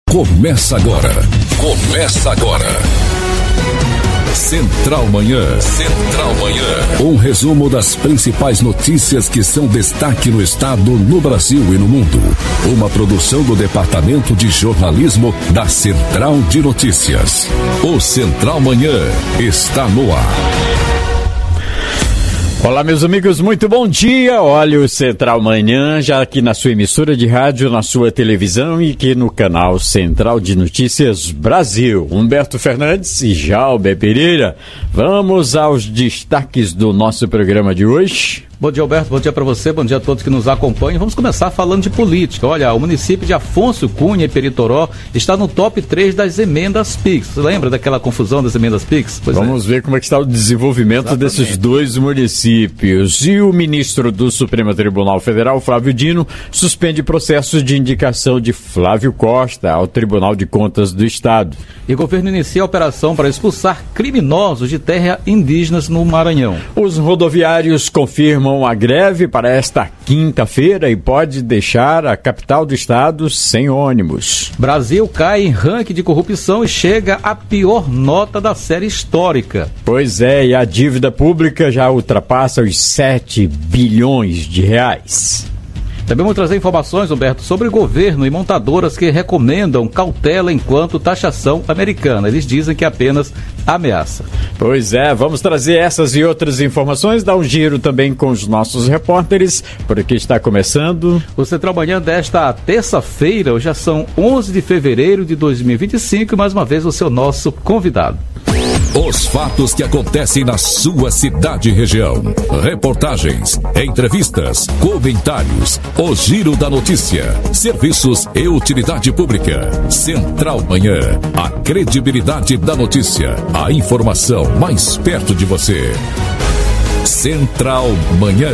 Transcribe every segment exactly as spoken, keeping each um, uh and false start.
Começa agora. Começa agora. Central Manhã. Central Manhã. Um resumo das principais notícias que são destaque no estado, no Brasil e no mundo. Uma produção do Departamento de Jornalismo da Central de Notícias. O Central Manhã está no ar. Olá, meus amigos, muito bom dia. Olha o Central Manhã, já aqui na sua emissora de rádio, na sua televisão e aqui no canal Central de Notícias Brasil. Humberto Fernandes e Jalber Pereira. Vamos aos destaques do nosso programa de hoje. Bom dia, Alberto, bom dia para você, bom dia a todos que nos acompanham. Vamos começar falando de política. Olha, o município de Afonso Cunha e Peritoró está no top três das emendas Pix. Você lembra daquela confusão das emendas Pix? Pois Vamos é. ver como é que está o desenvolvimento Exatamente. desses dois municípios. E o ministro do Supremo Tribunal Federal, Flávio Dino, suspende processo de indicação de Flávio Costa ao Tribunal de Contas do Estado. E o governo inicia a operação para expulsar criminosos de terra indígenas no Maranhão. Os rodoviários confirmam a greve para esta quinta-feira e pode deixar a capital do estado sem ônibus. Brasil cai em ranking de corrupção e chega à pior nota da série histórica. Pois é, e a dívida pública já ultrapassa os sete bilhões de reais. Também vamos trazer informações, Humberto, sobre o governo e montadoras que recomendam cautela enquanto taxação americana. Eles dizem que é apenas ameaça. Pois é, vamos trazer essas e outras informações, dar um giro também com os nossos repórteres, porque está começando o Central Manhã desta terça-feira. Hoje já são onze de fevereiro de dois mil e vinte e cinco e mais uma vez o seu nosso convidado. Os fatos que acontecem na sua cidade e região. Reportagens, entrevistas, comentários. O Giro da Notícia. Serviços e utilidade pública. Central Manhã. A credibilidade da notícia. A informação mais perto de você. Central Manhã.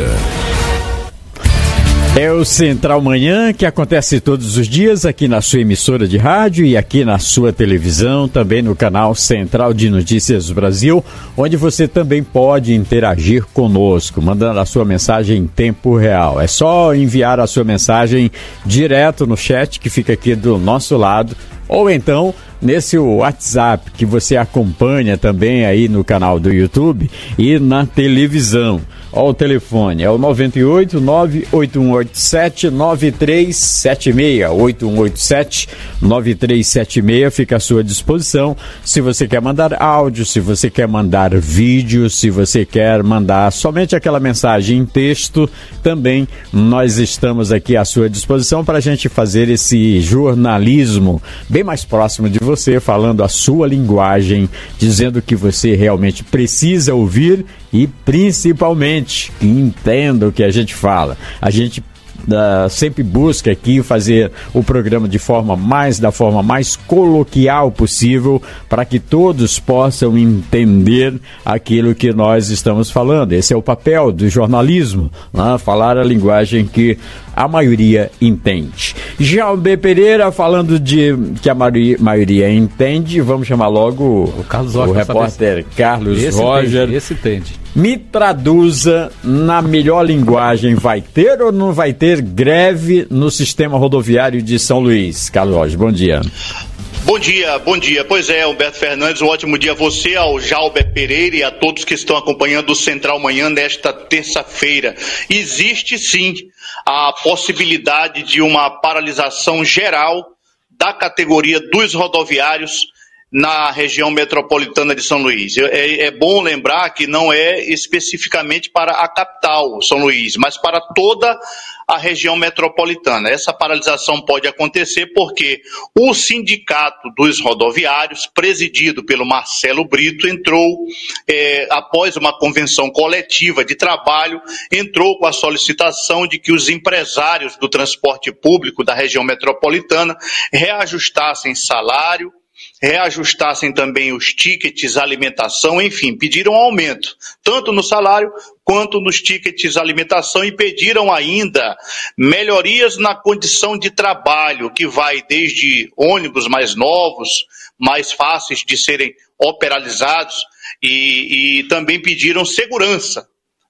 É o Central Manhã, que acontece todos os dias aqui na sua emissora de rádio e aqui na sua televisão, também no canal Central de Notícias Brasil, onde você também pode interagir conosco, mandando a sua mensagem em tempo real. É só enviar a sua mensagem direto no chat que fica aqui do nosso lado, ou então nesse WhatsApp que você acompanha também aí no canal do YouTube e na televisão. Ó, o telefone é o nove oito nove oito um oito sete nove três sete seis, oito um oito sete nove três sete seis, fica à sua disposição. Se você quer mandar áudio, se você quer mandar vídeo, se você quer mandar somente aquela mensagem em texto, também nós estamos aqui à sua disposição para a gente fazer esse jornalismo bem mais próximo de você, falando a sua linguagem, dizendo que você realmente precisa ouvir e principalmente que entenda o que a gente fala. A gente Uh, sempre busca aqui fazer o programa de forma mais, da forma mais coloquial possível, para que todos possam entender aquilo que nós estamos falando. Esse é o papel do jornalismo, né? Falar a linguagem que a maioria entende. Jalber Pereira, falando de que a maioria, maioria entende, vamos chamar logo o, Carlos o repórter Carlos esse Roger. Entende, esse entende. Me traduza na melhor linguagem, vai ter ou não vai ter greve no sistema rodoviário de São Luís? Carlos Roger, bom dia. Bom dia, bom dia. Pois é, Humberto Fernandes, um ótimo dia a você, ao Jalber Pereira e a todos que estão acompanhando o Central Manhã nesta terça-feira. Existe sim a possibilidade de uma paralisação geral da categoria dos rodoviários na região metropolitana de São Luís. É, é bom lembrar que não é especificamente para a capital, São Luís, mas para toda a região metropolitana. Essa paralisação pode acontecer porque o sindicato dos rodoviários, presidido pelo Marcelo Brito, entrou, é, após uma convenção coletiva de trabalho, entrou com a solicitação de que os empresários do transporte público da região metropolitana reajustassem salário, reajustassem também os tickets, alimentação, enfim, pediram aumento, tanto no salário quanto nos tickets alimentação, e pediram ainda melhorias na condição de trabalho, que vai desde ônibus mais novos, mais fáceis de serem operalizados, e, e também pediram segurança,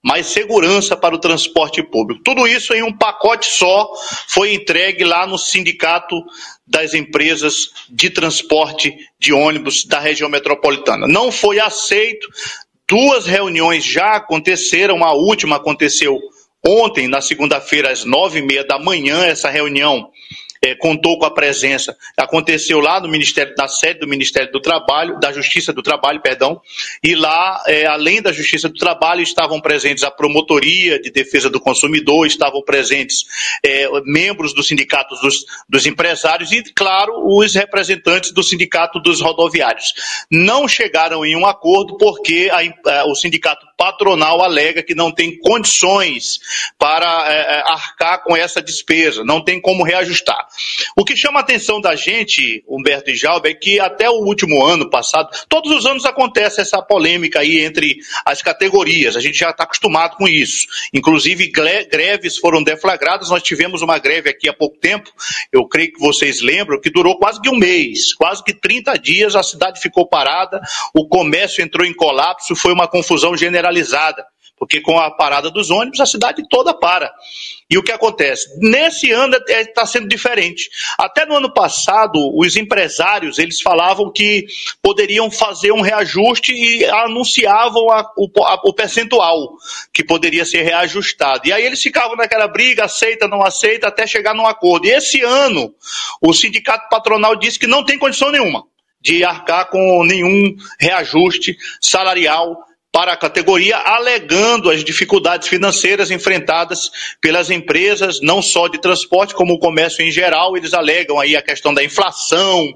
mais segurança para o transporte público. Tudo isso em um pacote só foi entregue lá no Sindicato das Empresas de Transporte de Ônibus da região metropolitana. Não foi aceito, duas reuniões já aconteceram, a última aconteceu ontem, na segunda-feira, às nove e meia da manhã, essa reunião É, contou com a presença, aconteceu lá no Ministério, na sede do Ministério do Trabalho, da Justiça do Trabalho, perdão, e lá, é, além da Justiça do Trabalho, estavam presentes a Promotoria de Defesa do Consumidor, estavam presentes é, membros dos sindicatos dos, dos empresários e, claro, os representantes do Sindicato dos Rodoviários. Não chegaram em um acordo porque a, a, o sindicato patronal alega que não tem condições para é, arcar com essa despesa, não tem como reajustar. O que chama a atenção da gente, Humberto e Jalber, é que até o último ano passado, todos os anos acontece essa polêmica aí entre as categorias, a gente já está acostumado com isso. Inclusive greves foram deflagradas, nós tivemos uma greve aqui há pouco tempo, eu creio que vocês lembram, que durou quase que um mês, quase que trinta dias, a cidade ficou parada, o comércio entrou em colapso, foi uma confusão generalizada. Porque com a parada dos ônibus, a cidade toda para. E o que acontece? Nesse ano está sendo diferente. Até no ano passado, os empresários, eles falavam que poderiam fazer um reajuste e anunciavam a, o, a, o percentual que poderia ser reajustado. E aí eles ficavam naquela briga, aceita, não aceita, até chegar num acordo. E esse ano, o sindicato patronal disse que não tem condição nenhuma de arcar com nenhum reajuste salarial para a categoria, alegando as dificuldades financeiras enfrentadas pelas empresas, não só de transporte, como o comércio em geral. Eles alegam aí a questão da inflação,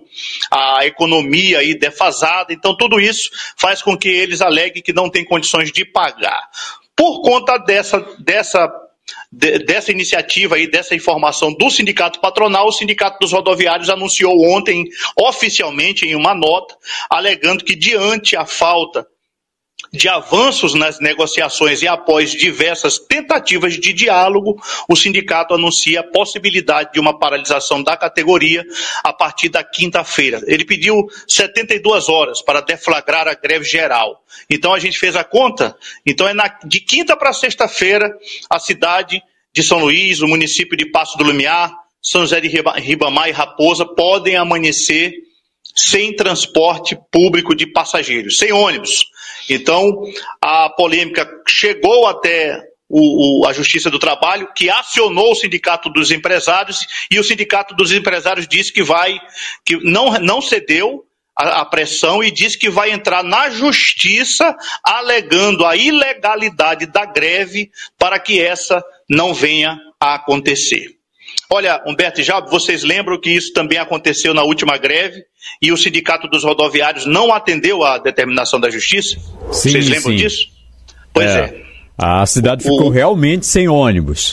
a economia aí defasada, então tudo isso faz com que eles aleguem que não têm condições de pagar. Por conta dessa, dessa, de, dessa iniciativa aí, dessa informação do sindicato patronal, o Sindicato dos Rodoviários anunciou ontem, oficialmente, em uma nota, alegando que diante a falta de avanços nas negociações e após diversas tentativas de diálogo, o sindicato anuncia a possibilidade de uma paralisação da categoria a partir da quinta-feira. Ele pediu setenta e duas horas para deflagrar a greve geral. Então a gente fez a conta, então é na, de quinta para sexta-feira, a cidade de São Luís, o município de Passo do Lumiar, São José de Ribamar e Raposa podem amanhecer sem transporte público de passageiros, sem ônibus. Então, a polêmica chegou até o, o, a Justiça do Trabalho, que acionou o Sindicato dos Empresários, e o Sindicato dos Empresários disse que vai, que não, não cedeu a, a pressão e disse que vai entrar na Justiça alegando a ilegalidade da greve para que essa não venha a acontecer. Olha, Humberto e Jalber, vocês lembram que isso também aconteceu na última greve e o Sindicato dos Rodoviários não atendeu à determinação da Justiça? Sim, vocês lembram sim. disso? Pois é. é. A cidade ficou o... realmente sem ônibus.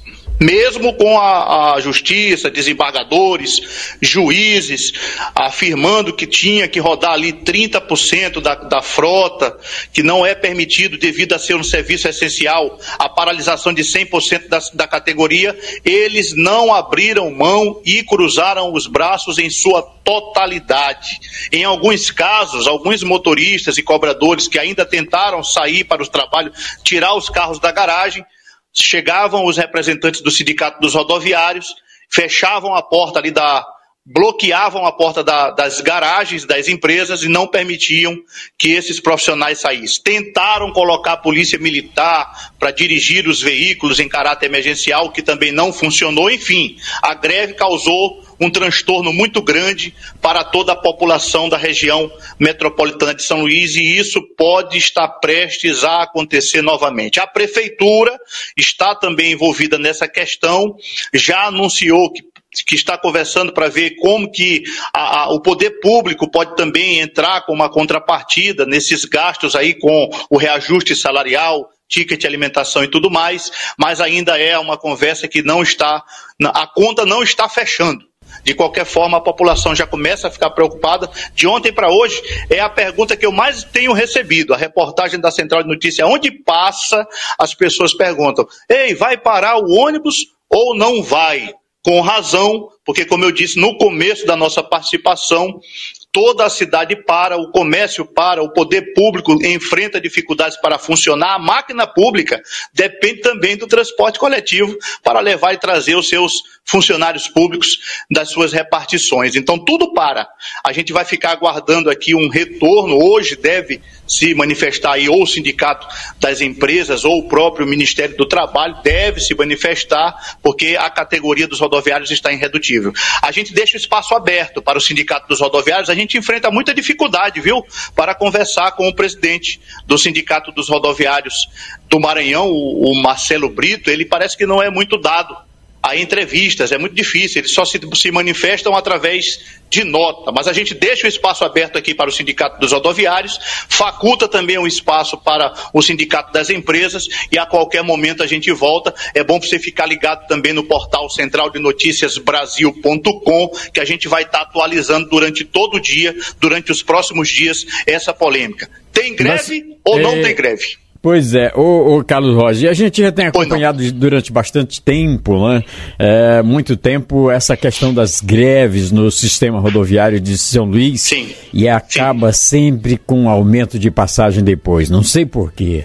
Mesmo com a, a justiça, desembargadores, juízes, afirmando que tinha que rodar ali trinta por cento da, da frota, que não é permitido devido a ser um serviço essencial, a paralisação de cem por cento da, da categoria, eles não abriram mão e cruzaram os braços em sua totalidade. Em alguns casos, alguns motoristas e cobradores que ainda tentaram sair para o trabalho, tirar os carros da garagem, chegavam os representantes do Sindicato dos Rodoviários, fechavam a porta ali da... bloqueavam a porta da, das garagens das empresas e não permitiam que esses profissionais saíssem. Tentaram colocar a polícia militar para dirigir os veículos em caráter emergencial, que também não funcionou. Enfim, a greve causou um transtorno muito grande para toda a população da região metropolitana de São Luís, e isso pode estar prestes a acontecer novamente. A prefeitura está também envolvida nessa questão, já anunciou que que está conversando para ver como que a, a, o poder público pode também entrar com uma contrapartida nesses gastos aí com o reajuste salarial, ticket de alimentação e tudo mais, mas ainda é uma conversa que não está, a conta não está fechando. De qualquer forma, a população já começa a ficar preocupada. De ontem para hoje, é a pergunta que eu mais tenho recebido. A reportagem da Central de Notícias, onde passa, as pessoas perguntam: ei, vai parar o ônibus ou não vai? Com razão, porque, como eu disse no começo da nossa participação, toda a cidade para, o comércio para, o poder público enfrenta dificuldades para funcionar, a máquina pública depende também do transporte coletivo para levar e trazer os seus funcionários públicos das suas repartições. Então tudo para. A gente vai ficar aguardando aqui um retorno. Hoje deve se manifestar aí ou o Sindicato das Empresas ou o próprio Ministério do Trabalho deve se manifestar, porque a categoria dos rodoviários está irredutível. A gente deixa o espaço aberto para o Sindicato dos Rodoviários. A gente enfrenta muita dificuldade, viu, para conversar com o presidente do Sindicato dos Rodoviários do Maranhão, o Marcelo Brito. Ele parece que não é muito dado a entrevistas, é muito difícil, eles só se, se manifestam através de nota, mas a gente deixa o espaço aberto aqui para o Sindicato dos Rodoviários, faculta também um espaço para o Sindicato das Empresas e a qualquer momento a gente volta. É bom você ficar ligado também no portal central de notícias brasil ponto com, que a gente vai estar atualizando durante todo o dia, durante os próximos dias, essa polêmica. Tem greve mas, ou é... não tem greve? Pois é, ô, ô Carlos Roger, a gente já tem acompanhado durante bastante tempo, né, é, muito tempo, essa questão das greves no sistema rodoviário de São Luís. Sim. E acaba Sim. sempre com um aumento de passagem depois, não sei por quê.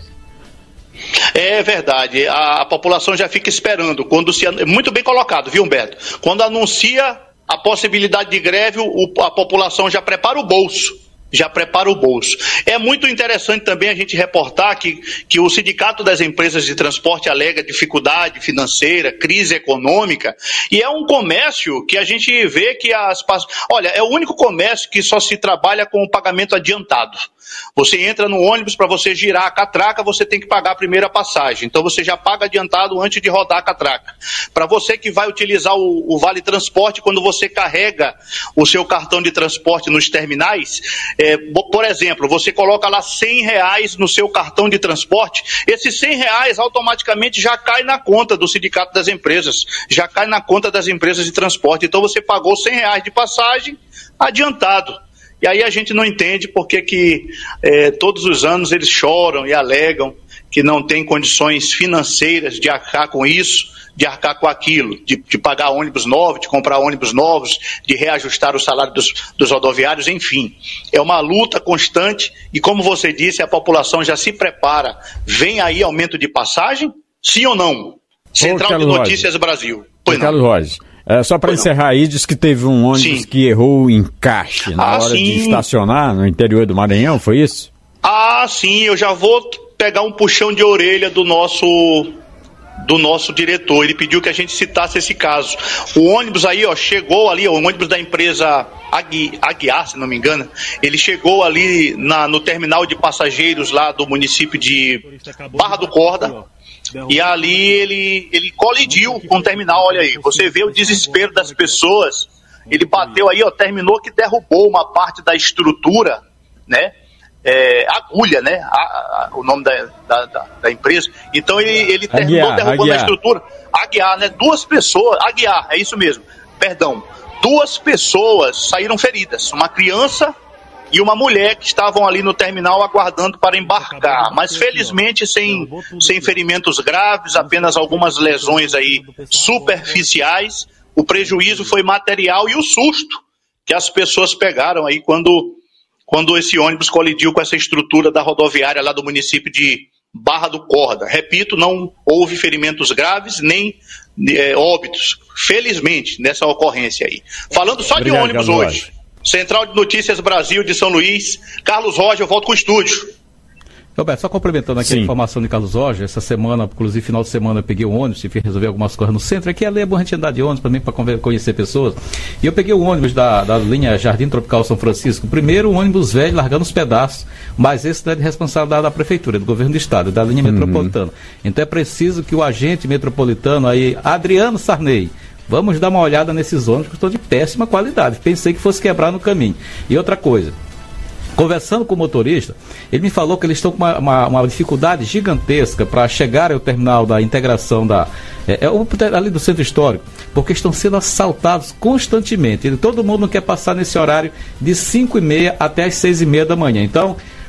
É verdade, a, a população já fica esperando, quando se, muito bem colocado, viu, Humberto? Quando anuncia a possibilidade de greve, o, a população já prepara o bolso. já prepara o bolso. É muito interessante também a gente reportar que, que o Sindicato das Empresas de Transporte alega dificuldade financeira, crise econômica, e é um comércio que a gente vê que as... Olha, é o único comércio que só se trabalha com o pagamento adiantado. Você entra no ônibus, para você girar a catraca, você tem que pagar a primeira passagem. Então você já paga adiantado antes de rodar a catraca. Para você que vai utilizar o, o Vale Transporte, quando você carrega o seu cartão de transporte nos terminais, é, por exemplo, você coloca lá cem reais no seu cartão de transporte, esses cem reais automaticamente já cai na conta do Sindicato das Empresas, já cai na conta das empresas de transporte. Então você pagou cem reais de passagem adiantado. E aí a gente não entende porque que é, todos os anos eles choram e alegam que não tem condições financeiras de arcar com isso, de arcar com aquilo, de, de pagar ônibus novos, de comprar ônibus novos, de reajustar o salário dos, dos rodoviários, enfim. É uma luta constante e, como você disse, a população já se prepara. Vem aí aumento de passagem? Sim ou não? Central de Notícias Brasil. Pois não. Carlos Roger. É, só para encerrar aí, diz que teve um ônibus sim. que errou o encaixe na ah, hora sim. de estacionar no interior do Maranhão, foi isso? Ah, sim, eu já vou pegar um puxão de orelha do nosso, do nosso diretor. Ele pediu que a gente citasse esse caso. O ônibus aí, ó, chegou ali, ó, o ônibus da empresa Agui, Aguiar, se não me engano, ele chegou ali na, no terminal de passageiros lá do município de Barra do Corda. E ali ele, ele colidiu com o terminal, olha aí, você vê o desespero das pessoas, ele bateu aí, ó, terminou que derrubou uma parte da estrutura, né, é, agulha, né, a, a, o nome da, da, da, da empresa, então ele, ele terminou Aguiar, derrubando Aguiar. a estrutura, Aguiar, né, duas pessoas, Aguiar, é isso mesmo, perdão, duas pessoas saíram feridas, uma criança e uma mulher que estavam ali no terminal aguardando para embarcar, mas felizmente sem, sem ferimentos graves, apenas algumas lesões aí superficiais. O prejuízo foi material e o susto que as pessoas pegaram aí quando, quando esse ônibus colidiu com essa estrutura da rodoviária lá do município de Barra do Corda. Repito, não houve ferimentos graves nem é, óbitos, felizmente, nessa ocorrência aí. Falando só Obrigado, de ônibus Carlos. hoje. Central de Notícias Brasil de São Luís, Carlos Roger, eu volto com o estúdio. Roberto, só complementando aqui Sim. a informação de Carlos Roger, essa semana, inclusive final de semana, eu peguei o ônibus e fui resolver algumas coisas no centro. Aqui ali é bom a gente andar de ônibus também para conhecer pessoas. E eu peguei o ônibus da, da linha Jardim Tropical São Francisco, primeiro um ônibus velho largando os pedaços, mas esse é de responsabilidade da Prefeitura, do Governo do Estado, da linha uhum. metropolitana. Então é preciso que o agente metropolitano aí, Adriano Sarney, vamos dar uma olhada nesses ônibus que estão de péssima qualidade. Pensei que fosse quebrar no caminho. E outra coisa, conversando com o motorista, ele me falou que eles estão com uma, uma, uma dificuldade gigantesca para chegar ao terminal da integração da, é, é, ali do centro histórico, porque estão sendo assaltados constantemente. E todo mundo quer passar nesse horário de cinco e meia até as seis e meia da manhã. Então,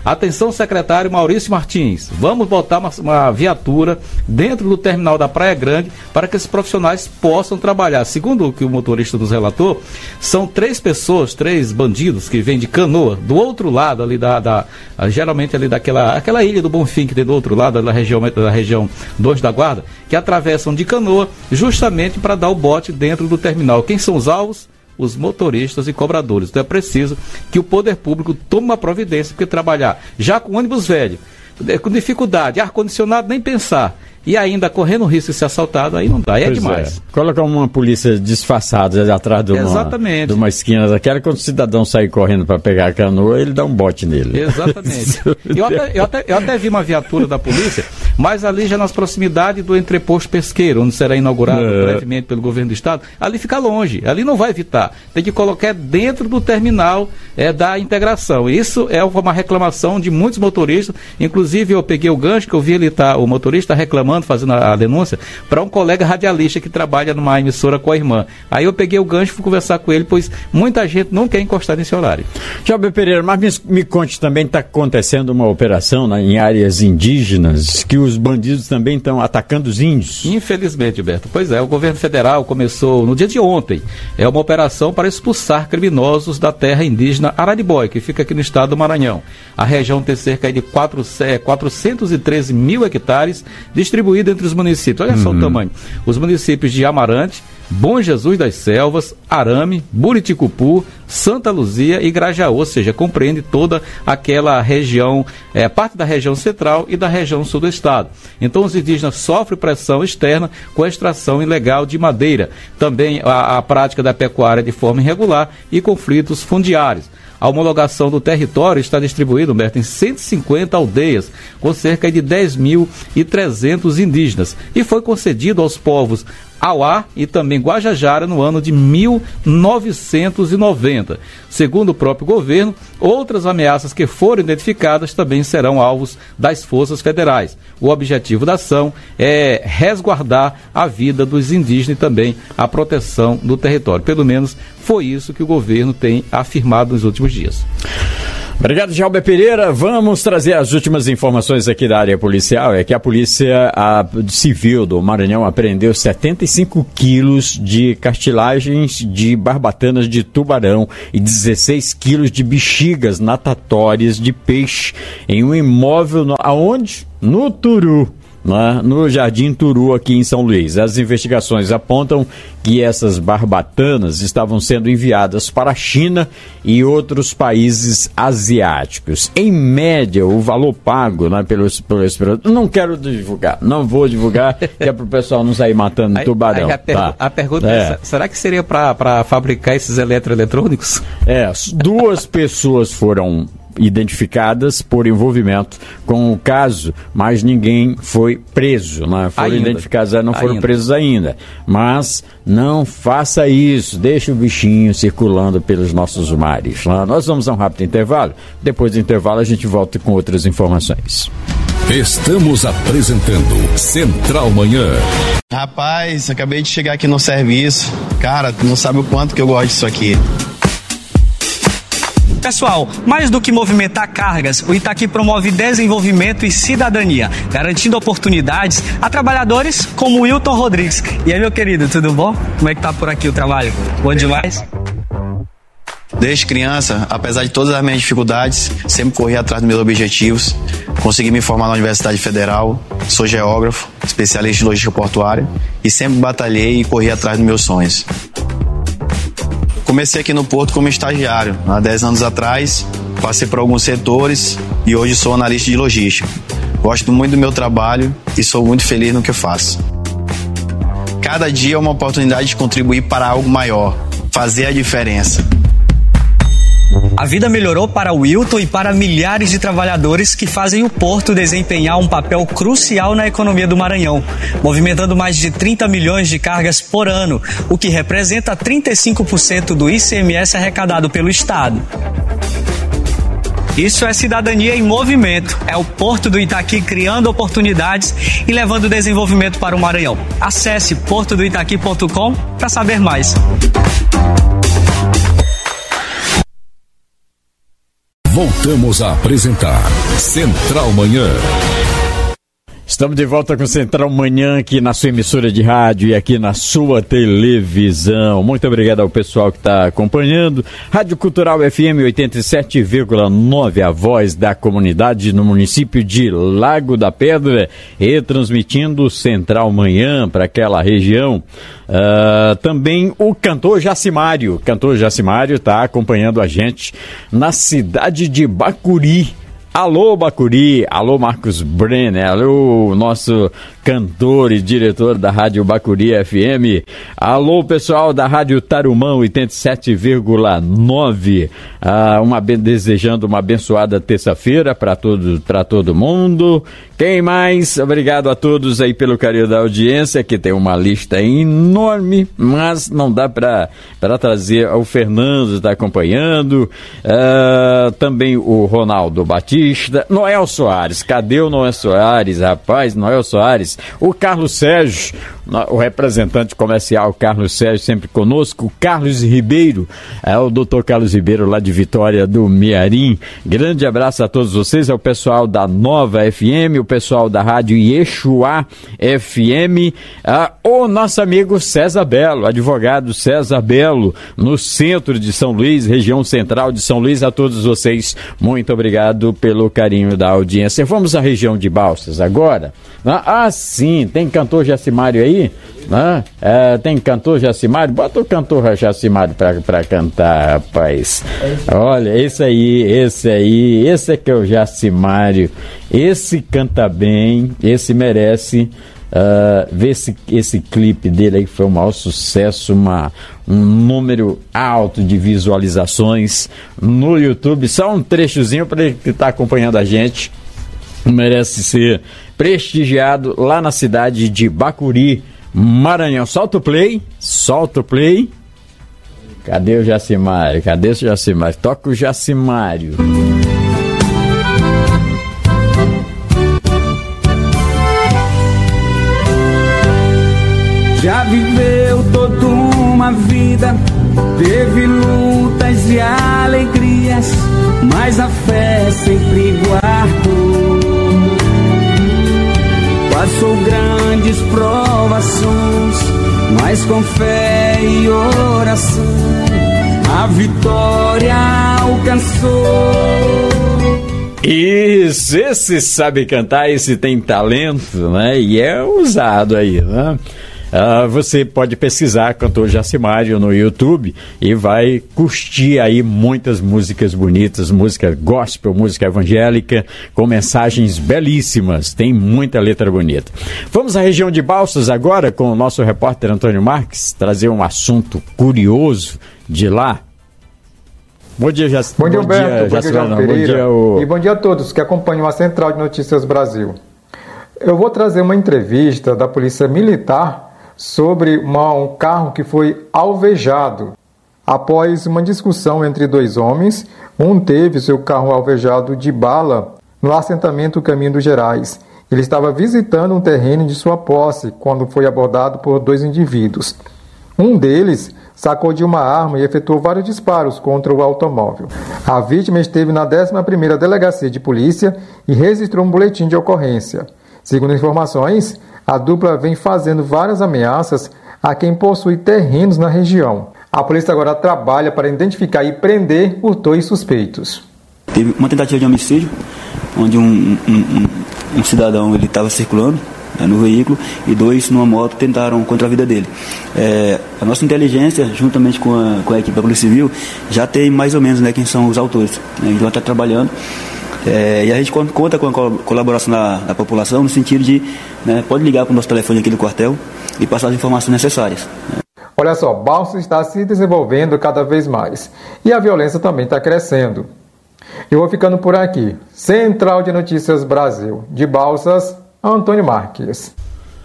Atenção, secretário Maurício Martins, vamos botar uma, uma viatura dentro do terminal da Praia Grande para que esses profissionais possam trabalhar. Segundo o que o motorista nos relatou, são três pessoas, três bandidos que vêm de canoa, do outro lado ali da, da geralmente ali daquela aquela ilha do Bonfim que tem do outro lado da região, da região dois da Guarda, que atravessam de canoa justamente para dar o bote dentro do terminal. Quem são os alvos? Os motoristas e cobradores. Então é preciso que o poder público tome uma providência, porque trabalhar já com ônibus velho, com dificuldade, ar-condicionado, nem pensar, e ainda correndo risco de ser assaltado, aí não dá, aí é demais. É. Colocar uma polícia disfarçada atrás de uma, Exatamente. de uma esquina daquela, quando o cidadão sair correndo para pegar a canoa, ele dá um bote nele. Exatamente. eu, até, eu, até, eu até vi uma viatura da polícia, mas ali já nas proximidades do entreposto pesqueiro, onde será inaugurado é. brevemente pelo governo do estado, ali fica longe, ali não vai evitar. Tem que colocar dentro do terminal é, da integração. Isso é uma reclamação de muitos motoristas, inclusive eu peguei o gancho, que eu vi ele tá, o motorista reclamando, fazendo a, a denúncia, para um colega radialista que trabalha numa emissora com a irmã. Aí eu peguei o gancho e fui conversar com ele, pois muita gente não quer encostar nesse horário. Jauber Pereira, mas me, me conte também, está acontecendo uma operação né, em áreas indígenas, que os bandidos também estão atacando os índios. Infelizmente, Gilberto. Pois é, o governo federal começou no dia de ontem, é uma operação para expulsar criminosos da terra indígena Araribóia, que fica aqui no estado do Maranhão. A região tem cerca de quatrocentos e treze mil hectares distribuídos entre os municípios. Olha só uhum. o tamanho. Os municípios de Amarante, Bom Jesus das Selvas, Arame, Buriticupu, Santa Luzia e Grajaú, ou seja, compreende toda aquela região, é, parte da região central e da região sul do estado. Então os indígenas sofrem pressão externa com a extração ilegal de madeira, também a, a prática da pecuária de forma irregular e conflitos fundiários. A homologação do território está distribuída, Humberto, em cento e cinquenta aldeias, com cerca de dez mil e trezentos indígenas, e foi concedido aos povos Auá e também Guajajara no ano de mil novecentos e noventa. Segundo o próprio governo, outras ameaças que foram identificadas também serão alvos das forças federais. O objetivo da ação é resguardar a vida dos indígenas e também a proteção do território. Pelo menos foi isso que o governo tem afirmado nos últimos dias. Obrigado, Jauber Pereira. Vamos trazer as últimas informações aqui da área policial. É que a Polícia a, Civil do Maranhão apreendeu setenta e cinco quilos de cartilagens de barbatanas de tubarão e dezesseis quilos de bexigas natatórias de peixe em um imóvel no, aonde? No Turu. No Jardim Turu, aqui em São Luís. As investigações apontam que essas barbatanas estavam sendo enviadas para a China e outros países asiáticos. Em média, o valor pago né, pelos, pelos produtos... Não quero divulgar, não vou divulgar, que é para o pessoal não sair matando aí, tubarão. Aí a, per- tá? a pergunta é, é, será que seria para fabricar esses eletroeletrônicos? É, duas pessoas foram identificadas por envolvimento com o caso, mas ninguém foi preso, né? Foram ainda. identificados, não foram ainda. presos ainda. Mas não faça isso, deixa o bichinho circulando pelos nossos mares. Né? Nós vamos a um rápido intervalo, depois do intervalo a gente volta com outras informações. Estamos apresentando Central Manhã. Rapaz, acabei de chegar aqui no serviço. Cara, tu não sabe o quanto que eu gosto disso aqui. Pessoal, mais do que movimentar cargas, o Itaqui promove desenvolvimento e cidadania, garantindo oportunidades a trabalhadores como o Wilton Rodrigues. E aí, meu querido, tudo bom? Como é que tá por aqui o trabalho? Bom demais? Desde criança, apesar de todas as minhas dificuldades, sempre corri atrás dos meus objetivos. Consegui me formar na Universidade Federal, sou geógrafo, especialista em logística portuária e sempre batalhei e corri atrás dos meus sonhos. Comecei aqui no Porto como estagiário, há dez anos atrás, passei por alguns setores e hoje sou analista de logística. Gosto muito do meu trabalho e sou muito feliz no que eu faço. Cada dia é uma oportunidade de contribuir para algo maior, fazer a diferença. A vida melhorou para o Wilton e para milhares de trabalhadores que fazem o Porto desempenhar um papel crucial na economia do Maranhão, movimentando mais de trinta milhões de cargas por ano, o que representa trinta e cinco por cento do I C M S arrecadado pelo Estado. Isso é cidadania em movimento. É o Porto do Itaqui criando oportunidades e levando desenvolvimento para o Maranhão. Acesse porto do itaqui ponto com para saber mais. Voltamos a apresentar Central Manhã. Estamos de volta com Central Manhã aqui na sua emissora de rádio e aqui na sua televisão. Muito obrigado ao pessoal que está acompanhando. Rádio Cultural F M oitenta e sete vírgula nove, a voz da comunidade no município de Lago da Pedra, e transmitindo Central Manhã para aquela região. Uh, também o cantor Jacimário. O cantor Jacimário está acompanhando a gente na cidade de Bacuri. Alô, Bacuri, alô, Marcos Brenner, alô, nosso cantor e diretor da Rádio Bacuri F M, alô, pessoal da Rádio Tarumã oitenta e sete vírgula nove, ah, uma, desejando uma abençoada terça-feira para todo, para todo mundo. Quem mais? Obrigado a todos aí pelo carinho da audiência, que tem uma lista enorme, mas não dá para trazer. O Fernando está acompanhando, ah, também o Ronaldo Batista, Noel Soares, cadê o Noel Soares, rapaz, Noel Soares, o Carlos Sérgio, o representante comercial Carlos Sérgio sempre conosco, o Carlos Ribeiro, é o doutor Carlos Ribeiro lá de Vitória do Mearim, grande abraço a todos vocês, é o pessoal da Nova F M, o pessoal da Rádio Yeshua F M, ah, o nosso amigo César Belo, advogado César Belo, no centro de São Luís, região central de São Luís, a todos vocês, muito obrigado pelo carinho da audiência. Vamos à região de Balsas agora. Ah, sim, tem cantor Jacimário aí? Ah, é, tem cantor Jacimário? Bota o cantor Jacimário pra, pra cantar, rapaz. Olha, esse aí, esse aí, esse é que é o Jacimário. Esse canta bem, esse merece. Uh, ver esse, esse clipe dele aí, que foi um maior sucesso, uma, um número alto de visualizações no YouTube. Só um trechozinho para ele que está acompanhando a gente. Merece ser prestigiado lá na cidade de Bacuri, Maranhão. Solta o play, solta o play. Cadê o Jacimário? Cadê o Jacimário? Toca o Jacimário. Já viveu toda uma vida, teve lutas e alegrias, mas a fé sempre guardou. Passou grandes provações, mas com fé e oração a vitória alcançou. Isso, esse sabe cantar, esse tem talento, né? E é usado aí, né? Uh, você pode pesquisar cantor Jacimário no YouTube e vai curtir aí muitas músicas bonitas, música gospel, música evangélica, com mensagens belíssimas, tem muita letra bonita. Vamos à região de Balsas agora com o nosso repórter Antônio Marques, trazer um assunto curioso de lá. Bom dia, Jac... Bom dia, bom Humberto. Dia, bom dia, Jacimário. João Pereira. Bom dia, o... E bom dia a todos que acompanham a Central de Notícias Brasil. Eu vou trazer uma entrevista da Polícia Militar sobre uma, um carro que foi alvejado. Após uma discussão entre dois homens, um teve seu carro alvejado de bala no assentamento Caminho dos Gerais. Ele estava visitando um terreno de sua posse quando foi abordado por dois indivíduos. Um deles sacou de uma arma e efetuou vários disparos contra o automóvel. A vítima esteve na décima primeira Delegacia de Polícia e registrou um boletim de ocorrência. Segundo informações, a dupla vem fazendo várias ameaças a quem possui terrenos na região. A polícia agora trabalha para identificar e prender os dois suspeitos. Teve uma tentativa de homicídio, onde um, um, um, um cidadão ele estava circulando, né, no veículo, e dois numa moto tentaram contra a vida dele. É, a nossa inteligência, juntamente com a, com a equipe da Polícia Civil, já tem mais ou menos, né, quem são os autores. Né, então está trabalhando. É, e a gente conta com a colaboração da, da população no sentido de, né, pode ligar para o nosso telefone aqui do quartel e passar as informações necessárias. Olha só, Balsas está se desenvolvendo cada vez mais e a violência também está crescendo. Eu vou ficando por aqui. Central de Notícias Brasil, de Balsas, Antônio Marques.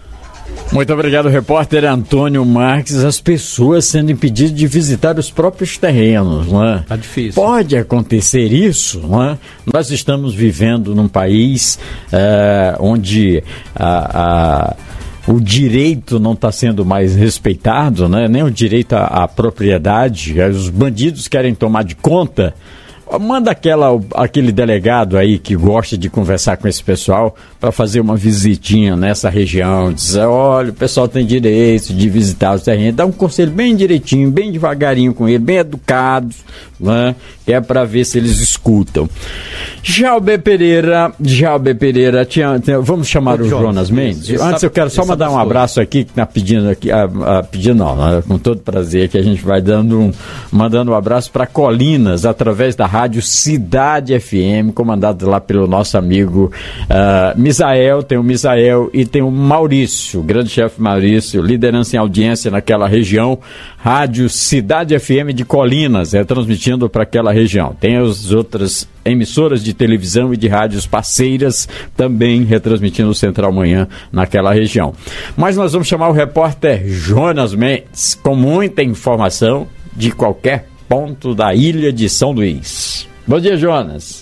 Muito obrigado, repórter Antônio Marques. As pessoas sendo impedidas de visitar os próprios terrenos, não é? Tá difícil. Pode acontecer isso, não é? Nós estamos vivendo num país é, onde a, a, o direito não está sendo mais respeitado, né? Nem o direito à, à propriedade. Os bandidos querem tomar de conta Manda aquela, aquele delegado aí que gosta de conversar com esse pessoal para fazer uma visitinha nessa região, dizer, olha, o pessoal tem direito de visitar os terrenos, dá um conselho bem direitinho, bem devagarinho com ele, bem educado, né? Que é para ver se eles escutam. Jalber Pereira, Jalber Pereira, tinha, tinha, vamos chamar Ô, o Jonas, Jonas Mendes. Isso, Antes sabe, eu quero só mandar um abraço aqui, que tá pedindo aqui, a, a, pedindo não, né? Com todo prazer que a gente vai dando um, mandando um abraço para Colinas, através da rádio Cidade F M, comandado lá pelo nosso amigo uh, Misael, tem o Misael e tem o Maurício, o grande chefe Maurício, liderança em audiência naquela região, rádio Cidade F M de Colinas, é transmitindo para aquela região. Tem as outras emissoras de televisão e de rádios parceiras também retransmitindo o Central Manhã naquela região. Mas nós vamos chamar o repórter Jonas Mendes, com muita informação de qualquer ponto da ilha de São Luís. Bom dia, Jonas.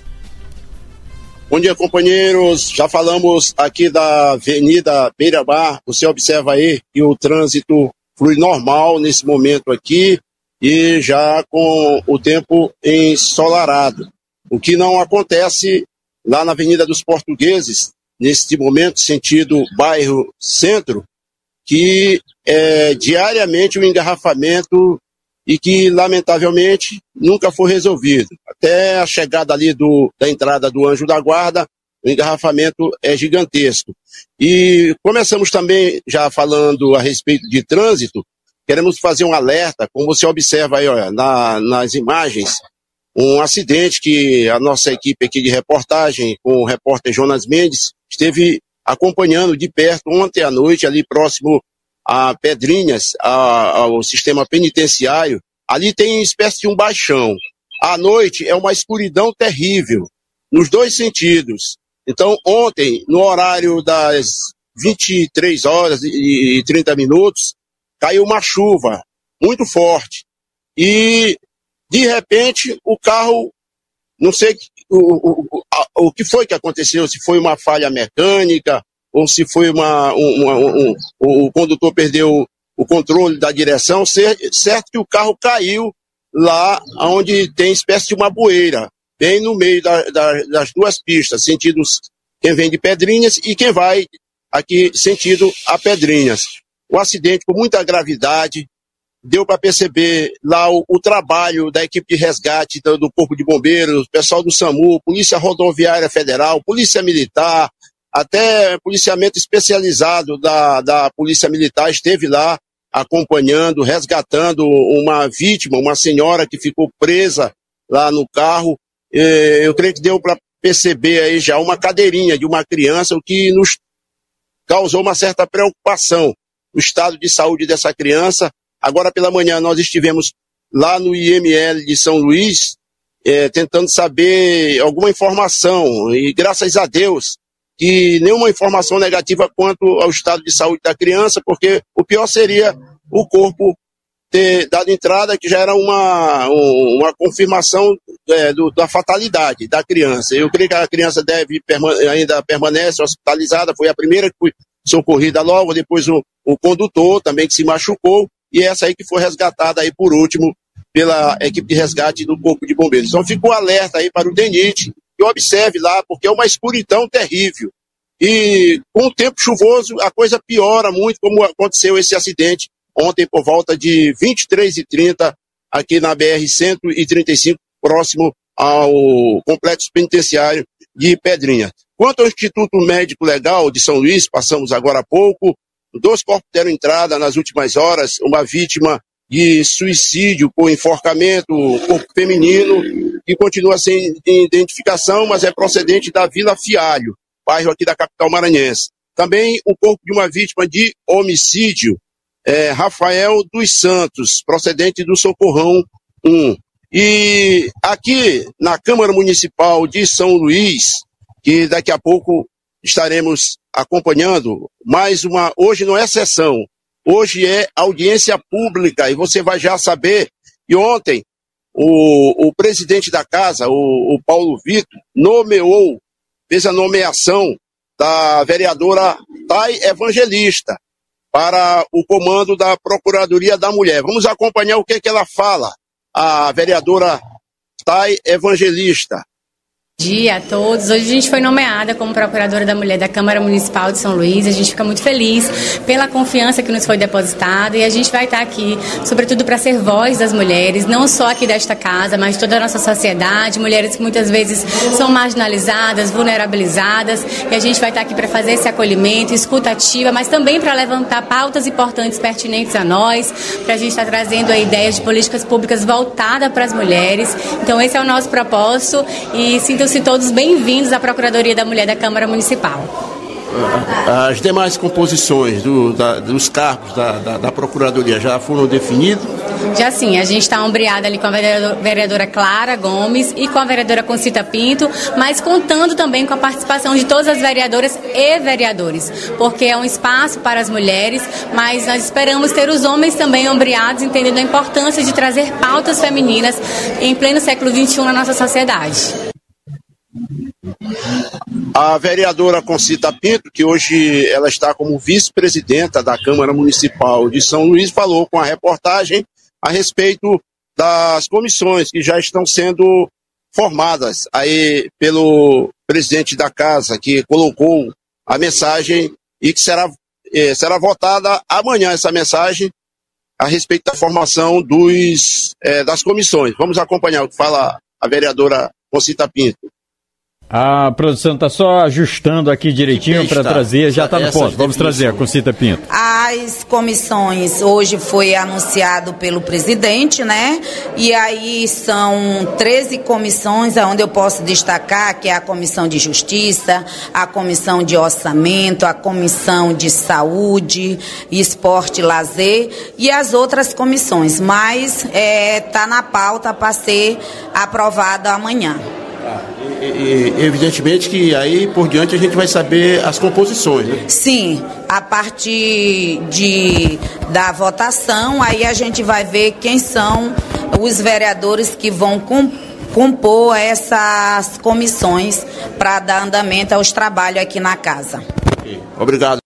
Bom dia, companheiros. Já falamos aqui da Avenida Beira-Mar. Você observa aí que o trânsito flui normal nesse momento aqui e já com o tempo ensolarado. O que não acontece lá na Avenida dos Portugueses, neste momento, sentido bairro Centro, que é diariamente o engarrafamento e que, lamentavelmente, nunca foi resolvido. Até a chegada ali do, da entrada do Anjo da Guarda, o engarrafamento é gigantesco. E começamos também, já falando a respeito de trânsito, queremos fazer um alerta, como você observa aí, olha, na, nas imagens, um acidente que a nossa equipe aqui de reportagem, com o repórter Jonas Mendes, esteve acompanhando de perto ontem à noite, ali próximo a Pedrinhas, a, ao sistema penitenciário. Ali tem uma espécie de um baixão. À noite é uma escuridão terrível, nos dois sentidos. Então, ontem, no horário das vinte e três horas e trinta minutos, caiu uma chuva muito forte. E, de repente, o carro, não sei o, o, o, o que foi que aconteceu, se foi uma falha mecânica, ou se foi uma, uma um, um, o condutor perdeu o controle da direção, certo que o carro caiu lá onde tem espécie de uma bueira, bem no meio da, da, das duas pistas, sentido quem vem de Pedrinhas e quem vai aqui sentido a Pedrinhas. Um acidente com muita gravidade, deu para perceber lá o, o trabalho da equipe de resgate do, do Corpo de Bombeiros, pessoal do SAMU, Polícia Rodoviária Federal, Polícia Militar, até policiamento especializado da, da Polícia Militar esteve lá acompanhando, resgatando uma vítima, uma senhora que ficou presa lá no carro. Eu creio que deu para perceber aí já uma cadeirinha de uma criança, o que nos causou uma certa preocupação no estado de saúde dessa criança. Agora pela manhã nós estivemos lá no I M L de São Luís, é, tentando saber alguma informação, e graças a Deus que nenhuma informação negativa quanto ao estado de saúde da criança, porque o pior seria o corpo ter dado entrada, que já era uma, uma confirmação é, do, da fatalidade da criança. Eu creio que a criança deve ainda permanece hospitalizada, foi a primeira que foi socorrida logo, depois o, o condutor também que se machucou, e essa aí que foi resgatada aí por último pela equipe de resgate do Corpo de Bombeiros. Então ficou alerta aí para o DENIT, que observe lá, porque é uma escuridão terrível. E com o tempo chuvoso, a coisa piora muito, como aconteceu esse acidente ontem por volta de vinte e três e trinta, aqui na B R cento e trinta e cinco, próximo ao Complexo Penitenciário de Pedrinha. Quanto ao Instituto Médico Legal de São Luís, passamos agora há pouco, dois corpos deram entrada nas últimas horas, uma vítima de suicídio por enforcamento, corpo feminino, que continua sem identificação, mas é procedente da Vila Fialho, bairro aqui da capital maranhense. Também o corpo de uma vítima de homicídio, é, Rafael dos Santos, procedente do Socorrão um. E aqui na Câmara Municipal de São Luís, que daqui a pouco estaremos acompanhando, mais uma, hoje não é sessão, hoje é audiência pública, e você vai já saber, e ontem o, o presidente da casa, o, o Paulo Vitor, nomeou, fez a nomeação da vereadora Thay Evangelista para o comando da Procuradoria da Mulher. Vamos acompanhar o que, que ela fala, a vereadora Thay Evangelista. Bom dia a todos. Hoje a gente foi nomeada como Procuradora da Mulher da Câmara Municipal de São Luís. A gente fica muito feliz pela confiança que nos foi depositada e a gente vai estar aqui, sobretudo, para ser voz das mulheres, não só aqui desta casa, mas de toda a nossa sociedade, mulheres que muitas vezes são marginalizadas, vulnerabilizadas, e a gente vai estar aqui para fazer esse acolhimento, escuta ativa, mas também para levantar pautas importantes pertinentes a nós, para a gente estar trazendo aí ideias de políticas públicas voltadas para as mulheres. Então esse é o nosso propósito e sinto se todos bem-vindos à Procuradoria da Mulher da Câmara Municipal. As demais composições do, da, dos cargos da, da, da Procuradoria já foram definidos? Já sim, a gente está ombreada ali com a vereadora, vereadora Clara Gomes e com a vereadora Concita Pinto, mas contando também com a participação de todas as vereadoras e vereadores, porque é um espaço para as mulheres, mas nós esperamos ter os homens também ombreados, entendendo a importância de trazer pautas femininas em pleno século vinte e um na nossa sociedade. A vereadora Concita Pinto, que hoje ela está como vice-presidenta da Câmara Municipal de São Luís, falou com a reportagem a respeito das comissões que já estão sendo formadas aí pelo presidente da casa, que colocou a mensagem e que será, eh, será votada amanhã essa mensagem a respeito da formação dos, eh, das comissões. Vamos acompanhar o que fala a vereadora Concita Pinto. A produção está só ajustando aqui direitinho para trazer, já está no ponto. Vamos trazer a Concita Pinto. As comissões, hoje foi anunciado pelo presidente, né? E aí são treze comissões, onde eu posso destacar que é a Comissão de Justiça, a Comissão de Orçamento, a Comissão de Saúde, Esporte e Lazer e as outras comissões. Mas está é, na pauta para ser aprovada amanhã. E, e, evidentemente que aí por diante a gente vai saber as composições, né? Sim, a partir de, da votação, aí a gente vai ver quem são os vereadores que vão com, compor essas comissões para dar andamento aos trabalhos aqui na casa. Okay. Obrigado.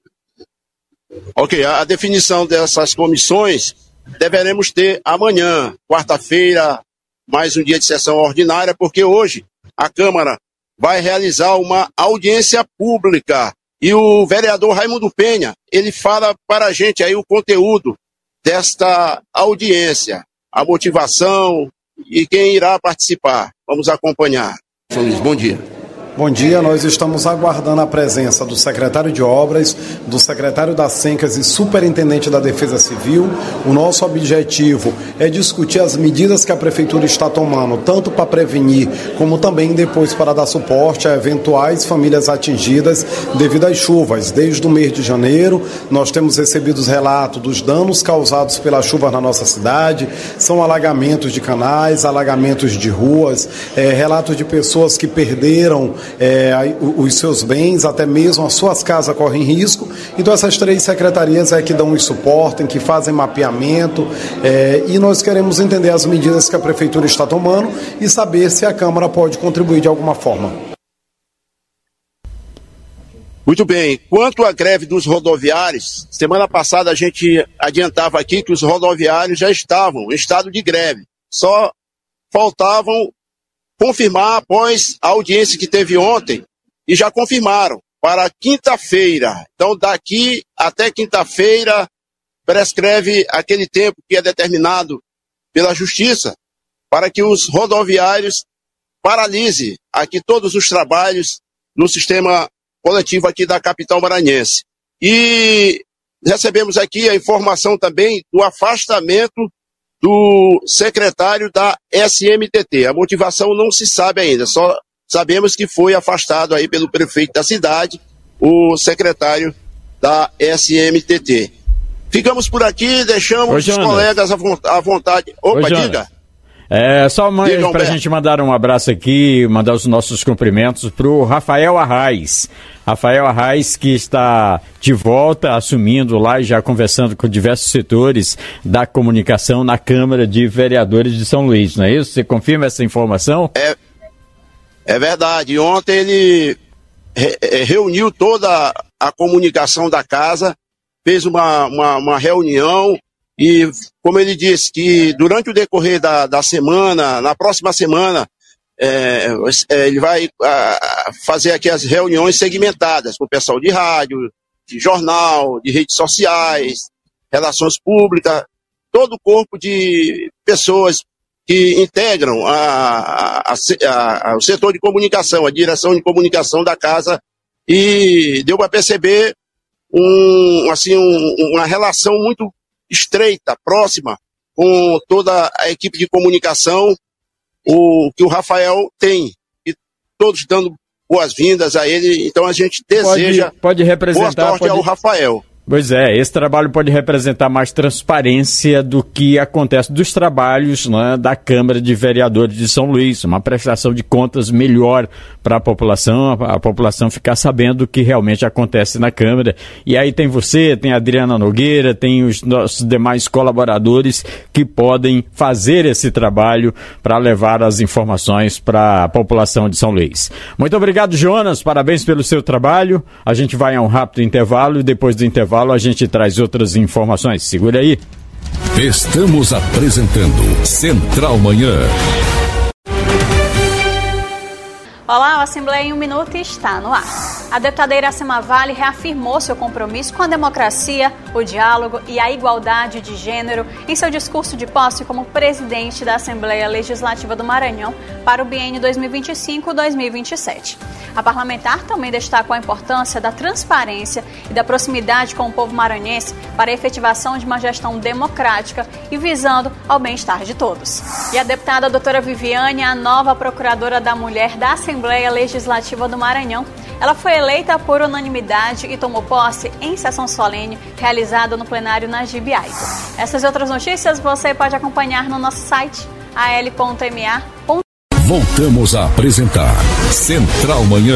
Ok, a definição dessas comissões deveremos ter amanhã, quarta-feira, mais um dia de sessão ordinária, porque hoje a Câmara vai realizar uma audiência pública e o vereador Raimundo Penha, ele fala para a gente aí o conteúdo desta audiência, a motivação e quem irá participar. Vamos acompanhar. São Luís, bom dia. Bom dia, nós estamos aguardando a presença do secretário de Obras, do secretário das Sencas e superintendente da Defesa Civil. O nosso objetivo é discutir as medidas que a Prefeitura está tomando, tanto para prevenir, como também depois para dar suporte a eventuais famílias atingidas devido às chuvas. Desde o mês de janeiro, nós temos recebido os relatos dos danos causados pelas chuvas na nossa cidade, são alagamentos de canais, alagamentos de ruas, é, relatos de pessoas que perderam É, os seus bens, até mesmo as suas casas correm risco. Então essas três secretarias é que dão o suporte, que fazem mapeamento, é, e nós queremos entender as medidas que a Prefeitura está tomando e saber se a Câmara pode contribuir de alguma forma. Muito bem, quanto à greve dos rodoviários, semana passada a gente adiantava aqui que os rodoviários já estavam em estado de greve, só faltavam confirmar após a audiência que teve ontem, e já confirmaram, para quinta-feira. Então, daqui até quinta-feira, prescreve aquele tempo que é determinado pela Justiça, para que os rodoviários paralisem aqui todos os trabalhos no sistema coletivo aqui da capital maranhense. E recebemos aqui a informação também do afastamento do secretário da S M T T. A motivação não se sabe ainda, só sabemos que foi afastado aí pelo prefeito da cidade, o secretário da S M T T. Ficamos por aqui, deixamos Ô, os colegas à vontade. Opa, Ô, diga. É, só para a gente mandar um abraço aqui, mandar os nossos cumprimentos para o Rafael Arraes. Rafael Arraes, que está de volta, assumindo lá e já conversando com diversos setores da comunicação na Câmara de Vereadores de São Luís, não é isso? Você confirma essa informação? É, é verdade. Ontem ele re, reuniu toda a comunicação da casa, fez uma, uma, uma reunião E, como ele disse, que durante o decorrer da, da semana, na próxima semana, é, é, ele vai a, fazer aqui as reuniões segmentadas com o pessoal de rádio, de jornal, de redes sociais, relações públicas, todo o corpo de pessoas que integram a, a, a, a, o setor de comunicação, a direção de comunicação da casa, e deu para perceber um, assim, um, uma relação muito estreita, próxima, com toda a equipe de comunicação o, que o Rafael tem, e todos dando boas-vindas a ele. Então a gente deseja pode, pode representar, boa sorte pode... ao Rafael. Pois é, esse trabalho pode representar mais transparência do que acontece dos trabalhos, né, da Câmara de Vereadores de São Luís, uma prestação de contas melhor para a população, a, a população ficar sabendo o que realmente acontece na Câmara. E aí tem você, tem a Adriana Nogueira, tem os nossos demais colaboradores que podem fazer esse trabalho para levar as informações para a população de São Luís. Muito obrigado, Jonas, parabéns pelo seu trabalho. A gente vai a um rápido intervalo e depois do intervalo a gente traz outras informações. Segura aí. Estamos apresentando Central Manhã. Olá, o Assembleia em um Minuto está no ar. A deputada Iracema Vale reafirmou seu compromisso com a democracia, o diálogo e a igualdade de gênero em seu discurso de posse como presidente da Assembleia Legislativa do Maranhão para o biênio dois mil e vinte e cinco a dois mil e vinte e sete. A parlamentar também destacou a importância da transparência e da proximidade com o povo maranhense para a efetivação de uma gestão democrática e visando ao bem-estar de todos. E a deputada doutora Viviane, a nova procuradora da mulher da Assembleia Legislativa do Maranhão. Ela foi eleita por unanimidade e tomou posse em sessão solene realizada no plenário Najib Aito. Essas e outras notícias você pode acompanhar no nosso site a l ponto m a ponto com. Voltamos a apresentar Central Manhã.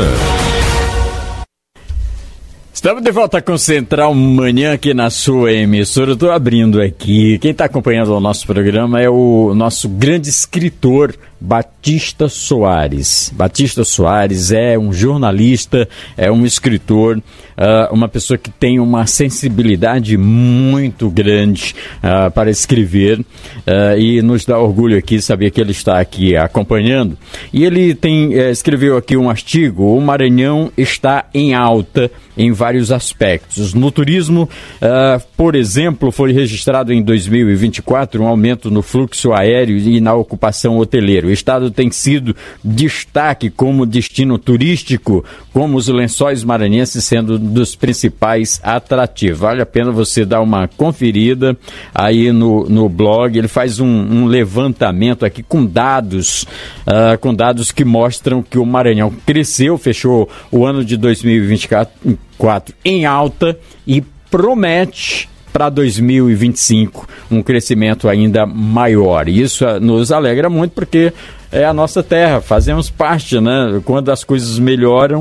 Estamos de volta com Central Manhã aqui na sua emissora. Estou abrindo aqui. Quem está acompanhando o nosso programa é o nosso grande escritor Batista Soares. Batista Soares é um jornalista, é um escritor, uh, uma pessoa que tem uma sensibilidade muito grande uh, para escrever uh, e nos dá orgulho aqui saber que ele está aqui acompanhando. E ele tem, uh, escreveu aqui um artigo: o Maranhão está em alta em vários aspectos. No turismo, uh, por exemplo, foi registrado em dois mil e vinte e quatro um aumento no fluxo aéreo e na ocupação hoteleira. O estado tem sido destaque como destino turístico, como os Lençóis Maranhenses sendo dos principais atrativos. Vale a pena você dar uma conferida aí no, no blog. Ele faz um, um levantamento aqui com dados, uh, com dados que mostram que o Maranhão cresceu, fechou o ano de dois mil e vinte e quatro em alta e promete para dois mil e vinte e cinco um crescimento ainda maior. E isso nos alegra muito porque é a nossa terra, fazemos parte, né? Quando as coisas melhoram,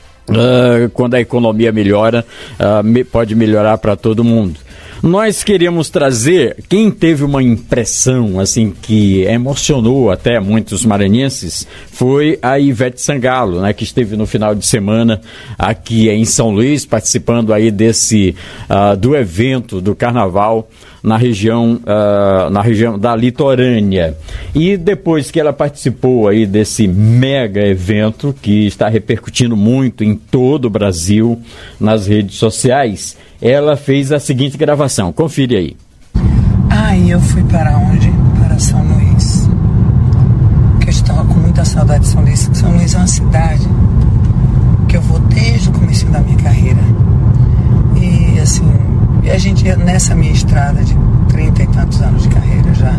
uh, quando a economia melhora, uh, me, pode melhorar para todo mundo. Nós queríamos trazer quem teve uma impressão assim que emocionou até muitos maranhenses, foi a Ivete Sangalo, né, que esteve no final de semana aqui em São Luís, participando aí desse uh, do evento do Carnaval na região, uh, na região da litorânea. E depois que ela participou aí desse mega evento que está repercutindo muito em todo o Brasil nas redes sociais, ela fez a seguinte gravação. Confere aí. Aí eu fui para onde? Para São Luís. Porque eu estava com muita saudade de São Luís. São Luís é uma cidade que eu vou desde o começo da minha carreira. E assim, a gente nessa minha estrada de trinta e tantos anos de carreira já,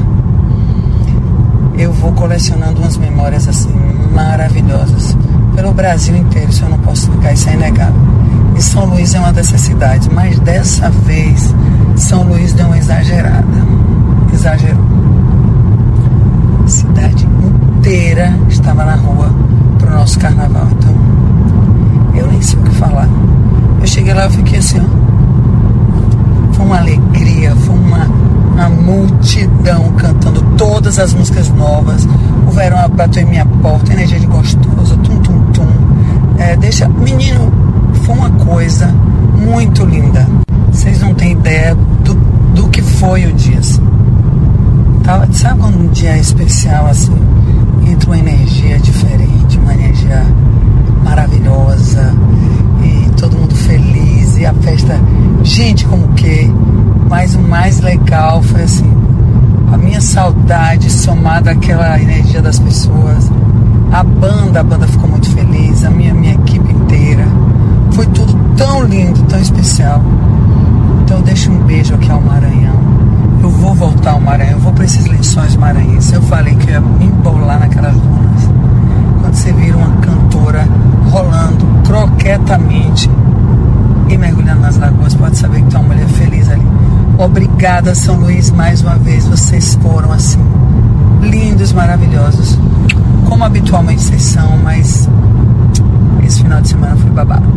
eu vou colecionando umas memórias assim maravilhosas pelo Brasil inteiro. Isso eu não posso explicar, isso é inegável. E São Luís é uma dessas cidades, mas dessa vez São Luís deu uma exagerada. Exagerou. A cidade inteira estava na rua pro nosso carnaval. Então, eu nem sei o que falar. Eu cheguei lá e fiquei assim, ó. Foi uma alegria, foi uma, uma multidão cantando todas as músicas novas. O verão bateu em minha porta, energia de gostoso, tum, tum, tum. É, deixa, menino, foi uma coisa muito linda. Vocês não têm ideia do, do que foi o dia, assim. Tava, sabe quando um dia é especial, assim, entra uma energia diferente, uma energia maravilhosa, e todo mundo feliz, e a festa, gente, como que, mas o mais legal foi assim, a minha saudade somada àquela energia das pessoas, a banda, a banda ficou muito feliz, a minha, minha equipe inteira, foi tudo tão lindo, tão especial. Então eu deixo um beijo aqui ao Maranhão. Eu vou voltar ao Maranhão, eu vou para esses lençóis maranhenses. Eu falei que eu ia me embolar naquelas dunas. Quando você vira uma cantora rolando croquetamente e mergulhando nas lagoas, pode saber que tem uma mulher feliz ali. Obrigada, São Luís, mais uma vez. Vocês foram assim, lindos, maravilhosos, como habitualmente vocês são, mas esse final de semana foi babado.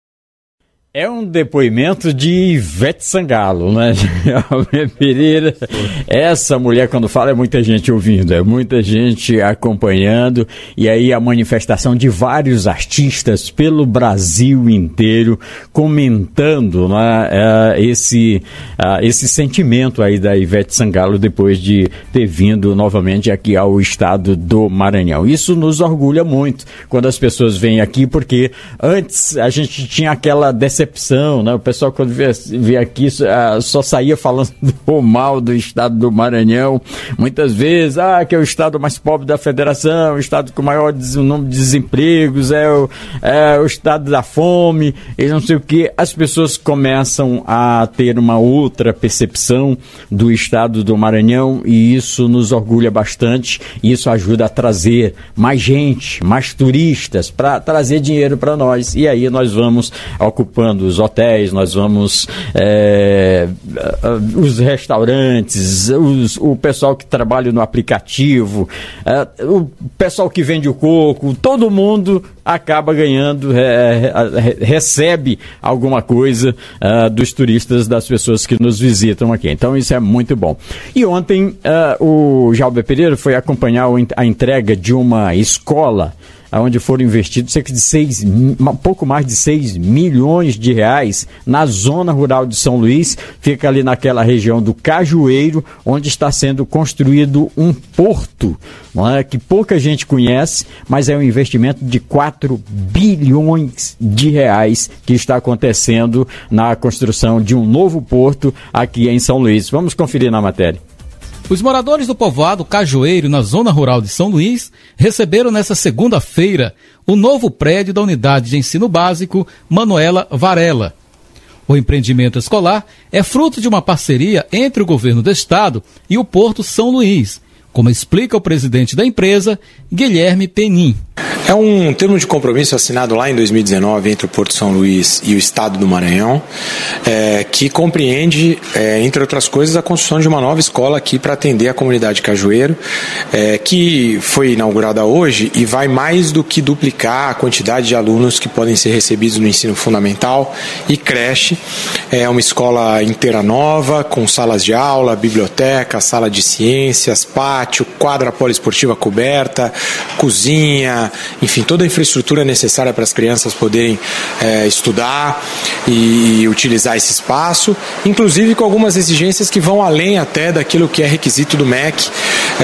É um depoimento de Ivete Sangalo, né? Pereira, essa mulher, quando fala, é muita gente ouvindo, é muita gente acompanhando, e aí a manifestação de vários artistas pelo Brasil inteiro comentando, né, uh, esse, uh, esse sentimento aí da Ivete Sangalo depois de ter vindo novamente aqui ao estado do Maranhão. Isso nos orgulha muito quando as pessoas vêm aqui, porque antes a gente tinha aquela decepção, né? O pessoal, quando via aqui, só saía falando do mal do estado do Maranhão, muitas vezes, ah, que é o estado mais pobre da federação, o estado com o maior número de desempregos, é o, é o estado da fome, e não sei o que. As pessoas começam a ter uma outra percepção do estado do Maranhão, e isso nos orgulha bastante, e isso ajuda a trazer mais gente, mais turistas, para trazer dinheiro para nós, e aí nós vamos ocupando os hotéis, nós vamos é, os restaurantes, os, o pessoal que trabalha no aplicativo, é, o pessoal que vende o coco, todo mundo acaba ganhando, é, recebe alguma coisa é, dos turistas, das pessoas que nos visitam aqui. Então isso é muito bom. E ontem é, o Jalber Pereira foi acompanhar a entrega de uma escola onde foram investidos cerca de seis, um pouco mais de seis milhões de reais na zona rural de São Luís, fica ali naquela região do Cajueiro, onde está sendo construído um porto, não é, que pouca gente conhece, mas é um investimento de quatro bilhões de reais que está acontecendo na construção de um novo porto aqui em São Luís. Vamos conferir na matéria. Os moradores do povoado Cajueiro, na zona rural de São Luís, receberam nesta segunda-feira o novo prédio da Unidade de Ensino Básico Manuela Varela. O empreendimento escolar é fruto de uma parceria entre o governo do estado e o Porto São Luís, como explica o presidente da empresa, Guilherme Penin. É um termo de compromisso assinado lá em dois mil e dezenove entre o Porto São Luís e o Estado do Maranhão, é, que compreende, é, entre outras coisas, a construção de uma nova escola aqui para atender a comunidade Cajueiro, é, que foi inaugurada hoje e vai mais do que duplicar a quantidade de alunos que podem ser recebidos no ensino fundamental e creche. É uma escola inteira nova, com salas de aula, biblioteca, sala de ciências, pátio, quadra poliesportiva coberta, cozinha, enfim, toda a infraestrutura necessária para as crianças poderem é, estudar e utilizar esse espaço, inclusive com algumas exigências que vão além até daquilo que é requisito do M E C,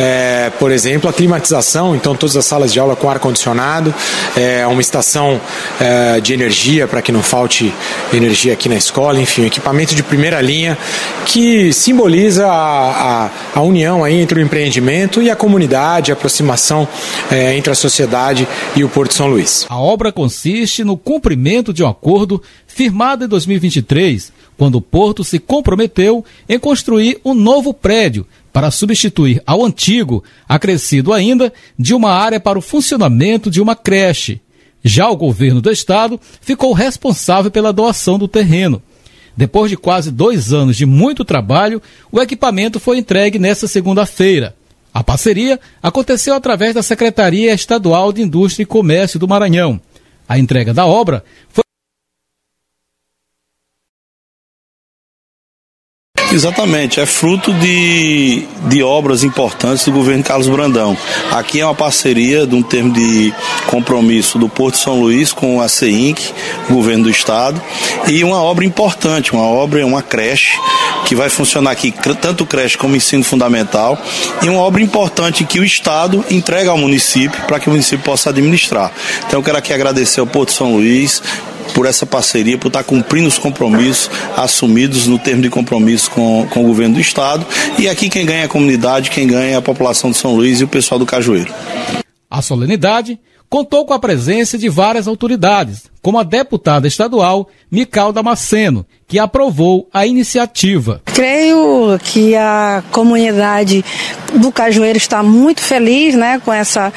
é, por exemplo, a climatização, então todas as salas de aula com ar-condicionado, é, uma estação é, de energia para que não falte energia aqui na escola, enfim, um equipamento de primeira linha que simboliza a, a, a união aí entre o empreendimento e a comunidade, a aproximação é, entre a sociedade e o Porto São Luís. A obra consiste no cumprimento de um acordo firmado em dois mil e vinte e três, quando o Porto se comprometeu em construir um novo prédio para substituir ao antigo, acrescido ainda de uma área para o funcionamento de uma creche. Já o governo do estado ficou responsável pela doação do terreno. Depois de quase dois anos de muito trabalho, o equipamento foi entregue nesta segunda-feira. A parceria aconteceu através da Secretaria Estadual de Indústria e Comércio do Maranhão. A entrega da obra foi Exatamente, é fruto de, de obras importantes do governo Carlos Brandão. Aqui é uma parceria de um termo de compromisso do Porto de São Luís com a CEINC, governo do estado, e uma obra importante, uma obra, uma creche, que vai funcionar aqui, tanto creche como ensino fundamental, e uma obra importante que o estado entrega ao município, para que o município possa administrar. Então eu quero aqui agradecer ao Porto de São Luís, por essa parceria, por estar cumprindo os compromissos assumidos no termo de compromisso com, com o governo do estado, e aqui quem ganha é a comunidade, quem ganha é a população de São Luís e o pessoal do Cajueiro. A solenidade contou com a presença de várias autoridades, como a deputada estadual Mical Damasceno, que aprovou a iniciativa. Creio que a comunidade do Cajueiro está muito feliz, né, com essa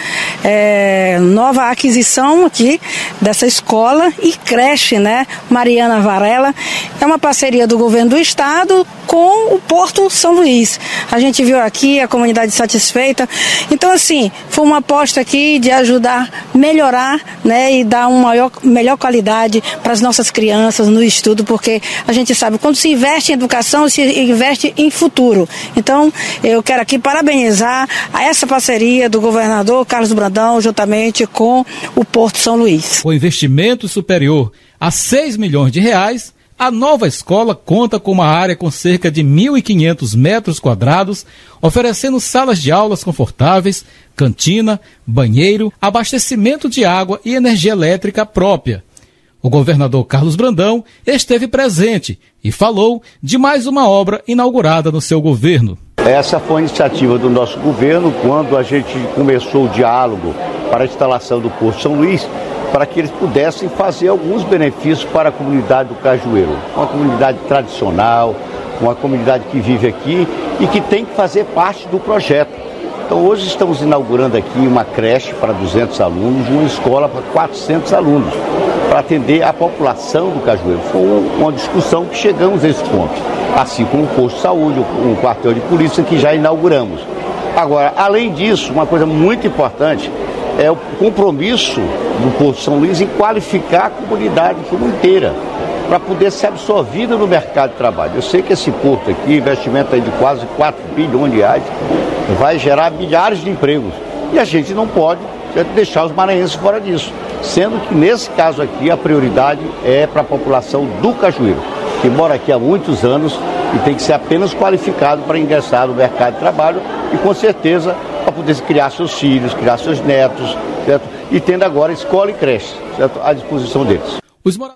é, nova aquisição aqui dessa escola e creche, né, Mariana Varela. É uma parceria do governo do estado com o Porto São Luís. A gente viu aqui a comunidade satisfeita. Então, assim, foi uma aposta aqui de ajudar a melhorar, né, e dar uma maior, melhor qualidade para as nossas crianças no estudo, porque a gente sabe, quando se investe em educação, se investe em futuro. Então, eu quero aqui parabenizar a essa parceria do governador Carlos Brandão, juntamente com o Porto São Luís. Com investimento superior a seis milhões de reais, a nova escola conta com uma área com cerca de mil e quinhentos metros quadrados, oferecendo salas de aulas confortáveis, cantina, banheiro, abastecimento de água e energia elétrica própria. O governador Carlos Brandão esteve presente e falou de mais uma obra inaugurada no seu governo. Essa foi a iniciativa do nosso governo quando a gente começou o diálogo para a instalação do Porto São Luís, para que eles pudessem fazer alguns benefícios para a comunidade do Cajueiro. Uma comunidade tradicional, uma comunidade que vive aqui e que tem que fazer parte do projeto. Então hoje estamos inaugurando aqui uma creche para duzentos alunos, uma escola para quatrocentos alunos, para atender a população do Cajueiro. Foi uma discussão que chegamos a esse ponto, assim como um posto de saúde, um quartel de polícia que já inauguramos. Agora, além disso, uma coisa muito importante é o compromisso do Porto São Luís em qualificar a comunidade como inteira, para poder ser absorvida no mercado de trabalho. Eu sei que esse porto aqui, investimento aí de quase quatro bilhões de reais, vai gerar milhares de empregos. E a gente não pode deixar os maranhenses fora disso. Sendo que, nesse caso aqui, a prioridade é para a população do Cajueiro, que mora aqui há muitos anos e tem que ser apenas qualificado para ingressar no mercado de trabalho e, com certeza, para poder criar seus filhos, criar seus netos, certo? E tendo agora escola e creche, certo? À disposição deles. Os moradores...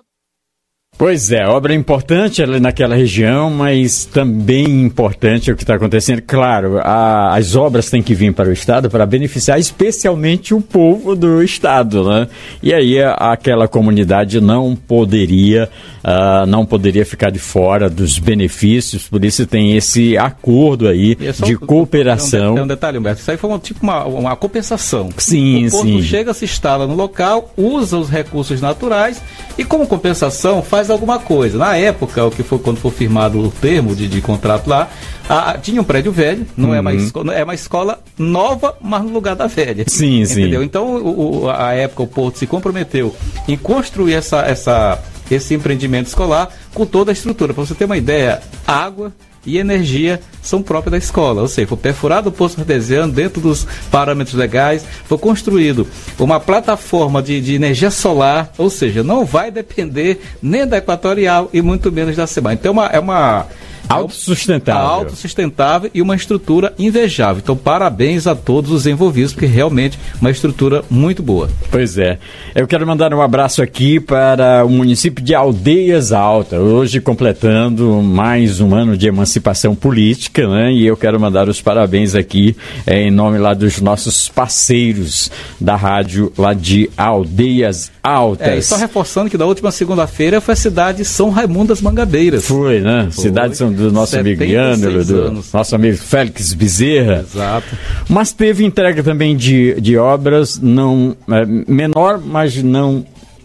Pois é, obra importante ali naquela região, mas também importante o que está acontecendo. Claro, a, as obras têm que vir para o estado para beneficiar especialmente o povo do estado, né? E aí a, aquela comunidade não poderia, uh, não poderia ficar de fora dos benefícios, por isso tem esse acordo aí é de um, cooperação. Tem um, tem um detalhe, Humberto, isso aí foi um, tipo uma, uma compensação. Sim, o povo sim. chega, se instala no local, usa os recursos naturais e como compensação faz alguma coisa. Na época, o que foi quando foi firmado o termo de, de contrato lá, a, tinha um prédio velho, não uhum. é, uma escola, é uma escola nova, mas no lugar da velha. Sim, entendeu? sim. Então, o, o, a época, o Porto se comprometeu em construir essa, essa, esse empreendimento escolar com toda a estrutura. Para você ter uma ideia, água e energia são próprias da escola, ou seja, foi perfurado o poço artesiano dentro dos parâmetros legais, foi construído uma plataforma de, de energia solar, ou seja, não vai depender nem da Equatorial e muito menos da SEMAI. Então é uma... É uma autossustentável. autossustentável e uma estrutura invejável. Então, parabéns a todos os envolvidos, porque realmente uma estrutura muito boa. Pois é. Eu quero mandar um abraço aqui para o município de Aldeias Altas, hoje completando mais um ano de emancipação política, né? E eu quero mandar os parabéns aqui é, em nome lá dos nossos parceiros da rádio lá de Aldeias Altas. É, e só reforçando que da última segunda-feira foi a cidade de São Raimundo das Mangabeiras. Foi, né? Foi. Cidade São do nosso amigo Guiândolo, do anos. nosso amigo Félix Bezerra. Exato. Mas teve entrega também de, de obras não é, menor, mas não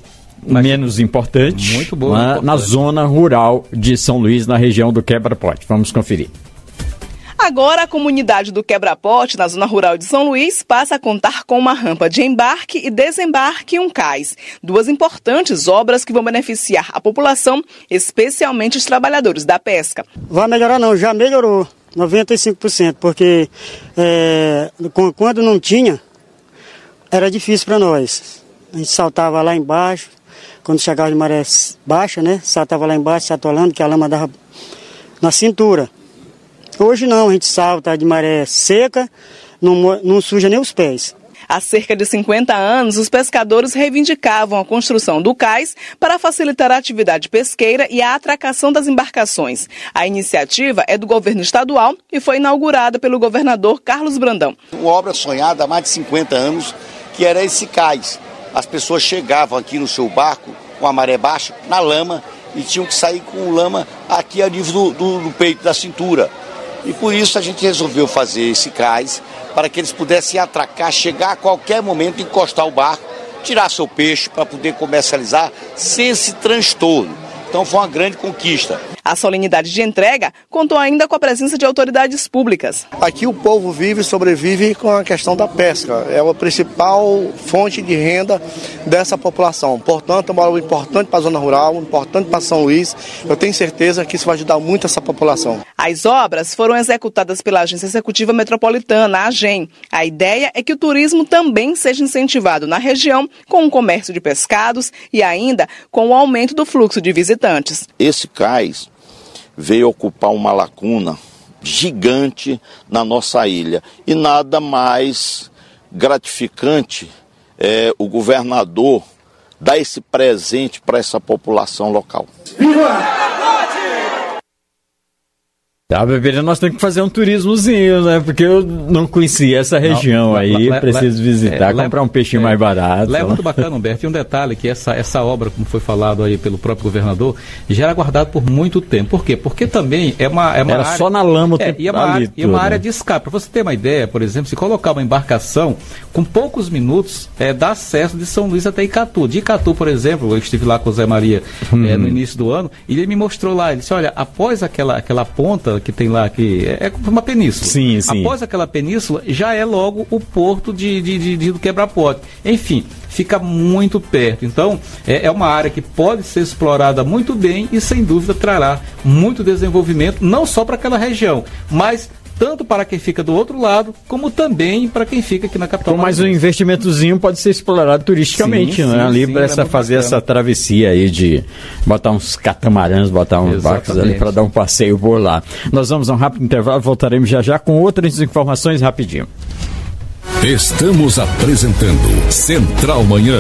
mas menos importante, muito boa, né, importante. na zona rural de São Luís, na região do Quebra-Pote. Vamos conferir. Agora, a comunidade do Quebra-Pote, na zona rural de São Luís, passa a contar com uma rampa de embarque e desembarque e um cais. Duas importantes obras que vão beneficiar a população, especialmente os trabalhadores da pesca. Vai melhorar não, já melhorou, noventa e cinco por cento, porque é, quando não tinha, era difícil para nós. A gente saltava lá embaixo, quando chegava de maré baixa, né? Saltava lá embaixo, se atolando, que a lama dava na cintura. Hoje não, a gente salta de maré seca, não, não suja nem os pés. Há cerca de cinquenta anos, os pescadores reivindicavam a construção do cais para facilitar a atividade pesqueira e a atracação das embarcações. A iniciativa é do governo estadual e foi inaugurada pelo governador Carlos Brandão. Uma obra sonhada há mais de cinquenta anos, que era esse cais. As pessoas chegavam aqui no seu barco com a maré baixa, na lama, e tinham que sair com lama aqui a nível do, do, do peito, da cintura. E por isso a gente resolveu fazer esse cais, para que eles pudessem atracar, chegar a qualquer momento, encostar o barco, tirar seu peixe para poder comercializar sem esse transtorno. Então foi uma grande conquista. A solenidade de entrega contou ainda com a presença de autoridades públicas. Aqui o povo vive e sobrevive com a questão da pesca. É a principal fonte de renda dessa população. Portanto, é uma obra importante para a zona rural, importante para São Luís. Eu tenho certeza que isso vai ajudar muito essa população. As obras foram executadas pela Agência Executiva Metropolitana, a AGEM. A ideia é que o turismo também seja incentivado na região com o comércio de pescados e ainda com o aumento do fluxo de visitantes. Esse cais veio ocupar uma lacuna gigante na nossa ilha. E nada mais gratificante é o governador dar esse presente para essa população local. Viva! Tá, bebê, nós temos que fazer um turismozinho, né? Porque eu não conhecia essa região não, aí, lá, preciso lá, visitar, é, comprar um peixinho é, mais barato. Lá é muito bacana, Humberto. E um detalhe, que essa, essa obra, como foi falado aí pelo próprio governador, já era guardada por muito tempo. Por quê? Porque também é uma, é uma era área... só na lama o é, tempo e é uma, área, e uma área de escape. Para você ter uma ideia, por exemplo, se colocar uma embarcação, com poucos minutos, é, dá acesso de São Luís até Icatu. De Icatu, por exemplo, eu estive lá com o Zé Maria uhum. é, no início do ano, e ele me mostrou lá, ele disse, olha, após aquela, aquela ponta que tem lá, que é uma península. Sim, sim. Após aquela península, já é logo o porto de, de, de, de do Quebra-Pote. Enfim, fica muito perto. Então, é, é uma área que pode ser explorada muito bem e, sem dúvida, trará muito desenvolvimento, não só para aquela região, mas tanto para quem fica do outro lado, como também para quem fica aqui na capital. Mas um investimentozinho pode ser explorado turisticamente, sim, né? Sim, ali para essa, fazer bacana. Essa travessia aí de botar uns catamarãs, botar uns Exatamente. barcos ali para dar um passeio por lá. Nós vamos a um rápido intervalo, voltaremos já já com outras informações rapidinho. Estamos apresentando Central Manhã.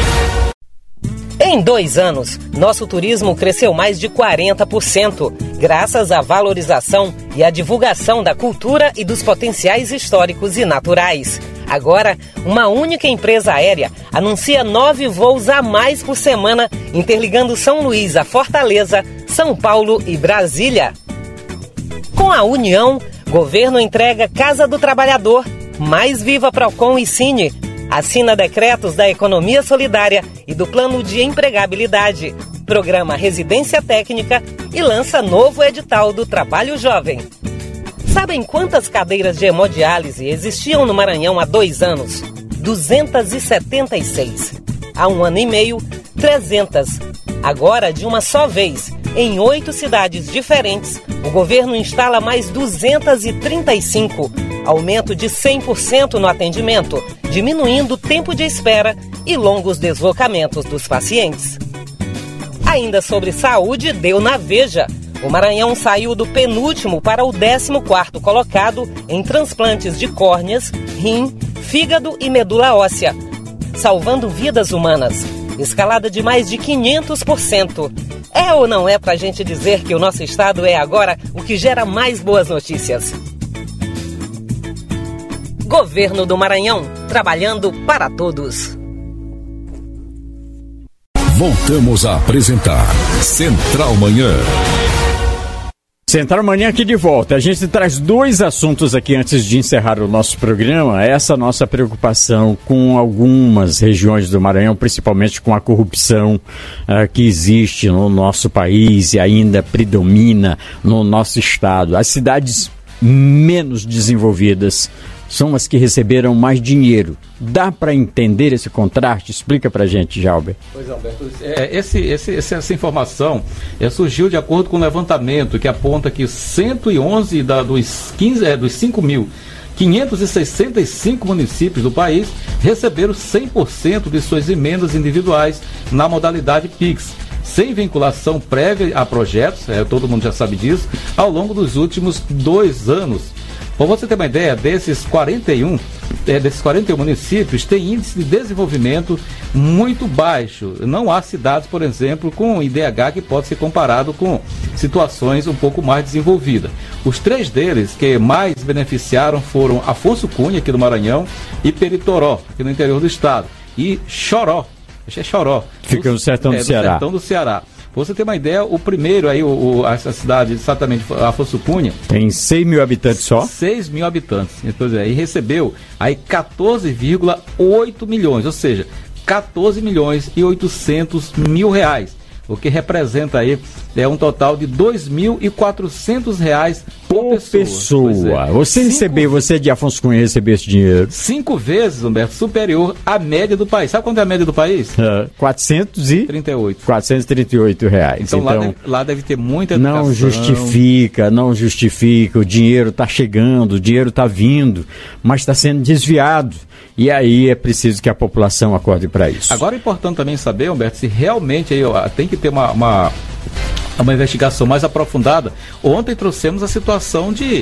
Em dois anos, nosso turismo cresceu mais de quarenta por cento, graças à valorização e à divulgação da cultura e dos potenciais históricos e naturais. Agora, uma única empresa aérea anuncia nove voos a mais por semana, interligando São Luís a Fortaleza, São Paulo e Brasília. Com a união, governo entrega Casa do Trabalhador, Mais Viva Procon e Cine, assina decretos da economia solidária e do plano de empregabilidade, programa Residência Técnica e lança novo edital do Trabalho Jovem. Sabem quantas cadeiras de hemodiálise existiam no Maranhão há dois anos? duzentas e setenta e seis. Há um ano e meio, trezentas. Agora, de uma só vez, em oito cidades diferentes, o governo instala mais duzentas e trinta e cinco. Aumento de cem por cento no atendimento, diminuindo o tempo de espera e longos deslocamentos dos pacientes. Ainda sobre saúde, deu na Veja. O Maranhão saiu do penúltimo para o décimo quarto colocado em transplantes de córneas, rim, fígado e medula óssea, salvando vidas humanas. Escalada de mais de quinhentos por cento. É ou não é pra gente dizer que o nosso estado é agora o que gera mais boas notícias? Governo do Maranhão, trabalhando para todos. Voltamos a apresentar Central Manhã. Central Manhã aqui de volta. A gente traz dois assuntos aqui antes de encerrar o nosso programa. Essa nossa preocupação com algumas regiões do Maranhão, principalmente com a corrupção uh, que existe no nosso país e ainda predomina no nosso estado. As cidades menos desenvolvidas são as que receberam mais dinheiro. Dá para entender esse contraste? Explica para a gente, Jalber. Pois é, Alberto. É, esse, esse, essa informação é, surgiu de acordo com o levantamento que aponta que cento e onze da, dos, quinze, é, dos cinco mil quinhentos e sessenta e cinco municípios do país receberam cem por cento de suas emendas individuais na modalidade Pix, sem vinculação prévia a projetos, é, todo mundo já sabe disso, ao longo dos últimos dois anos. Para você ter uma ideia, desses quarenta e um, é, desses quarenta e um municípios, tem índice de desenvolvimento muito baixo. Não há cidades, por exemplo, com I D H que pode ser comparado com situações um pouco mais desenvolvidas. Os três deles que mais beneficiaram foram Afonso Cunha, aqui do Maranhão, e Peritoró, aqui no interior do estado, e Choró, é Choró. Fica no sertão do é, Ceará. No sertão do Ceará. Pra você ter uma ideia, o primeiro aí, o, o, essa cidade, exatamente, Afonso Cunha... Tem seis mil habitantes só? seis mil habitantes. Pois é, e recebeu aí quatorze vírgula oito milhões, ou seja, quatorze milhões e oitocentos mil reais. O que representa aí é um total de dois mil e quatrocentos reais por pessoa. pessoa. É. Você Cinco... recebeu, você de Afonso Cunha recebeu esse dinheiro? Cinco vezes, Humberto, superior à média do país. Sabe quanto é a média do país? Uh, quatrocentos e trinta e oito. quatrocentos e trinta e oito reais. Então, então lá, deve, lá deve ter muita educação. Não justifica, não justifica. O dinheiro está chegando, o dinheiro está vindo, mas está sendo desviado. E aí é preciso que a população acorde para isso. Agora é importante também saber, Humberto, se realmente aí, ó, tem que ter uma, uma, uma investigação mais aprofundada. Ontem trouxemos a situação de,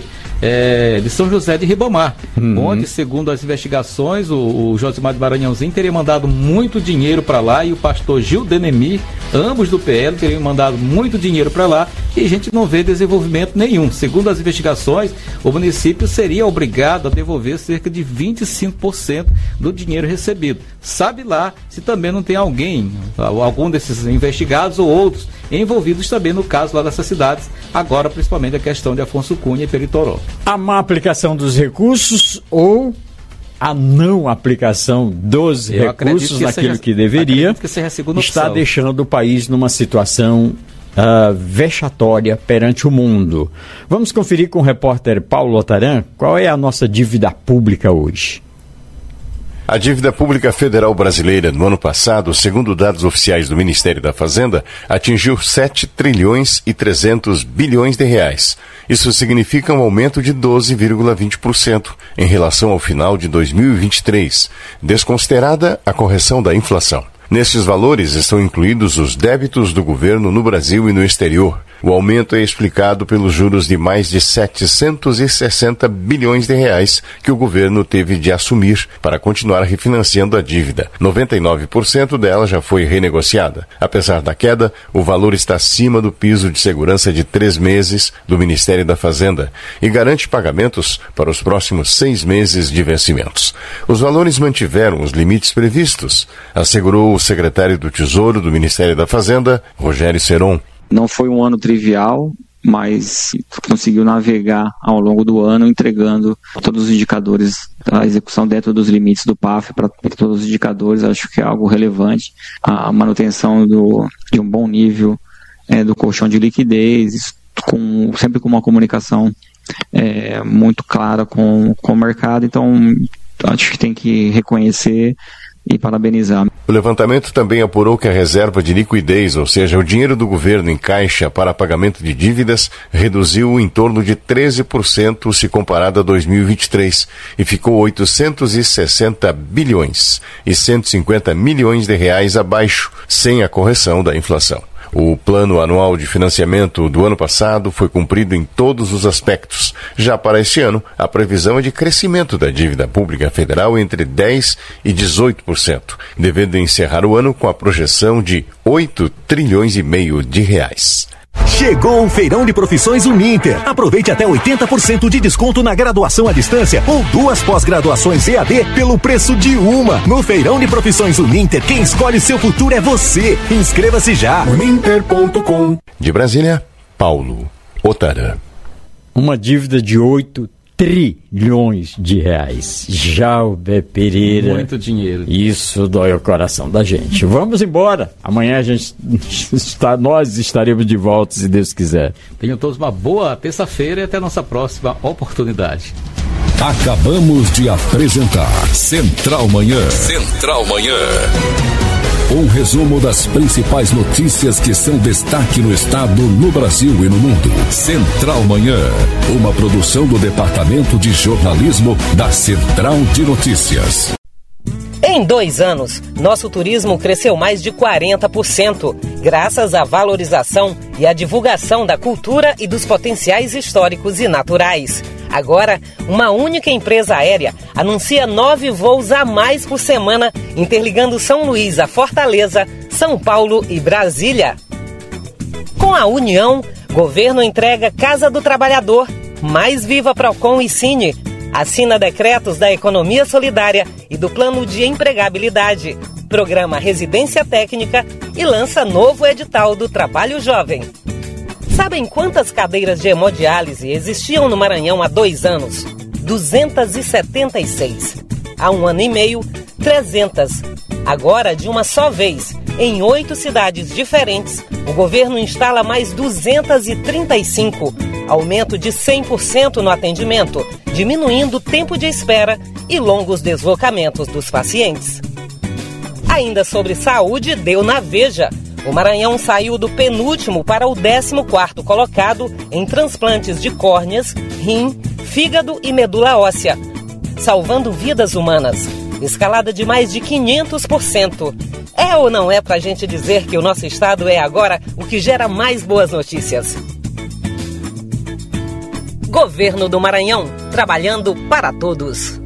é, de São José de Ribamar, uhum. onde, segundo as investigações, o, o Josimar de Maranhãozinho teria mandado muito dinheiro para lá e o pastor Gil Denemir, ambos do P L, teriam mandado muito dinheiro para lá e a gente não vê desenvolvimento nenhum. Segundo as investigações, o município seria obrigado a devolver cerca de vinte e cinco por cento do dinheiro recebido. Sabe lá se também não tem alguém, algum desses investigados ou outros envolvidos também no caso lá dessas cidades, agora principalmente a questão de Afonso Cunha e Peritoró. A má aplicação dos recursos ou a não aplicação dos Eu recursos que naquilo seja, que deveria que está deixando o país numa situação uh, vexatória perante o mundo. Vamos conferir com o repórter Paulo Otaran qual é a nossa dívida pública hoje. A dívida pública federal brasileira no ano passado, segundo dados oficiais do Ministério da Fazenda, atingiu sete trilhões e trezentos bilhões de reais. Isso significa um aumento de doze vírgula vinte por cento em relação ao final de dois mil e vinte e três, desconsiderada a correção da inflação. Nesses valores estão incluídos os débitos do governo no Brasil e no exterior. O aumento é explicado pelos juros de mais de setecentos e sessenta bilhões de reais que o governo teve de assumir para continuar refinanciando a dívida. noventa e nove por cento dela já foi renegociada. Apesar da queda, o valor está acima do piso de segurança de três meses do Ministério da Fazenda e garante pagamentos para os próximos seis meses de vencimentos. Os valores mantiveram os limites previstos, assegurou o secretário do Tesouro do Ministério da Fazenda, Rogério Seron. Não foi um ano trivial, mas conseguiu navegar ao longo do ano, entregando todos os indicadores da execução dentro dos limites do P A F para todos os indicadores. Acho que é algo relevante. A manutenção do, de um bom nível é, do colchão de liquidez, com, sempre com uma comunicação é, muito clara com, com o mercado. Então, acho que tem que reconhecer e parabenizar. O levantamento também apurou que a reserva de liquidez, ou seja, o dinheiro do governo em caixa para pagamento de dívidas, reduziu em torno de treze por cento se comparado a dois mil e vinte e três e ficou oitocentos e sessenta bilhões e cento e cinquenta milhões de reais abaixo, sem a correção da inflação. O plano anual de financiamento do ano passado foi cumprido em todos os aspectos. Já para este ano, a previsão é de crescimento da dívida pública federal entre dez por cento e dezoito por cento, devendo encerrar o ano com a projeção de oito trilhões e meio de reais. Chegou o Feirão de Profissões Uninter. Aproveite até oitenta por cento de desconto na graduação à distância ou duas pós-graduações E A D pelo preço de uma. No Feirão de Profissões Uninter, quem escolhe seu futuro é você. Inscreva-se já. uninter ponto com. De Brasília, Paulo Otaran. Uma dívida de oito trilhões de reais. Jalber Pereira. Muito dinheiro. Isso dói o coração da gente. Vamos embora. Amanhã a gente está, nós estaremos de volta, se Deus quiser. Tenham todos uma boa terça-feira e até a nossa próxima oportunidade. Acabamos de apresentar Central Manhã. Central Manhã. Um resumo das principais notícias que são destaque no estado, no Brasil e no mundo. Central Manhã, uma produção do Departamento de Jornalismo da Central de Notícias. Em dois anos, nosso turismo cresceu mais de quarenta por cento, graças à valorização e à divulgação da cultura e dos potenciais históricos e naturais. Agora, uma única empresa aérea anuncia nove voos a mais por semana, interligando São Luís a Fortaleza, São Paulo e Brasília. Com a união, governo entrega Casa do Trabalhador, Mais Viva Procon e Cine, assina decretos da economia solidária e do plano de empregabilidade, programa Residência Técnica e lança novo edital do Trabalho Jovem. Sabem quantas cadeiras de hemodiálise existiam no Maranhão há dois anos? duzentas e setenta e seis. Há um ano e meio, trezentas. Agora, de uma só vez, em oito cidades diferentes, o governo instala mais duzentas e trinta e cinco. Aumento de cem por cento no atendimento, diminuindo o tempo de espera e longos deslocamentos dos pacientes. Ainda sobre saúde, deu na Veja. O Maranhão saiu do penúltimo para o décimo quarto colocado em transplantes de córneas, rim, fígado e medula óssea, salvando vidas humanas. Escalada de mais de quinhentos por cento. É ou não é pra gente dizer que o nosso estado é agora o que gera mais boas notícias? Governo do Maranhão, trabalhando para todos.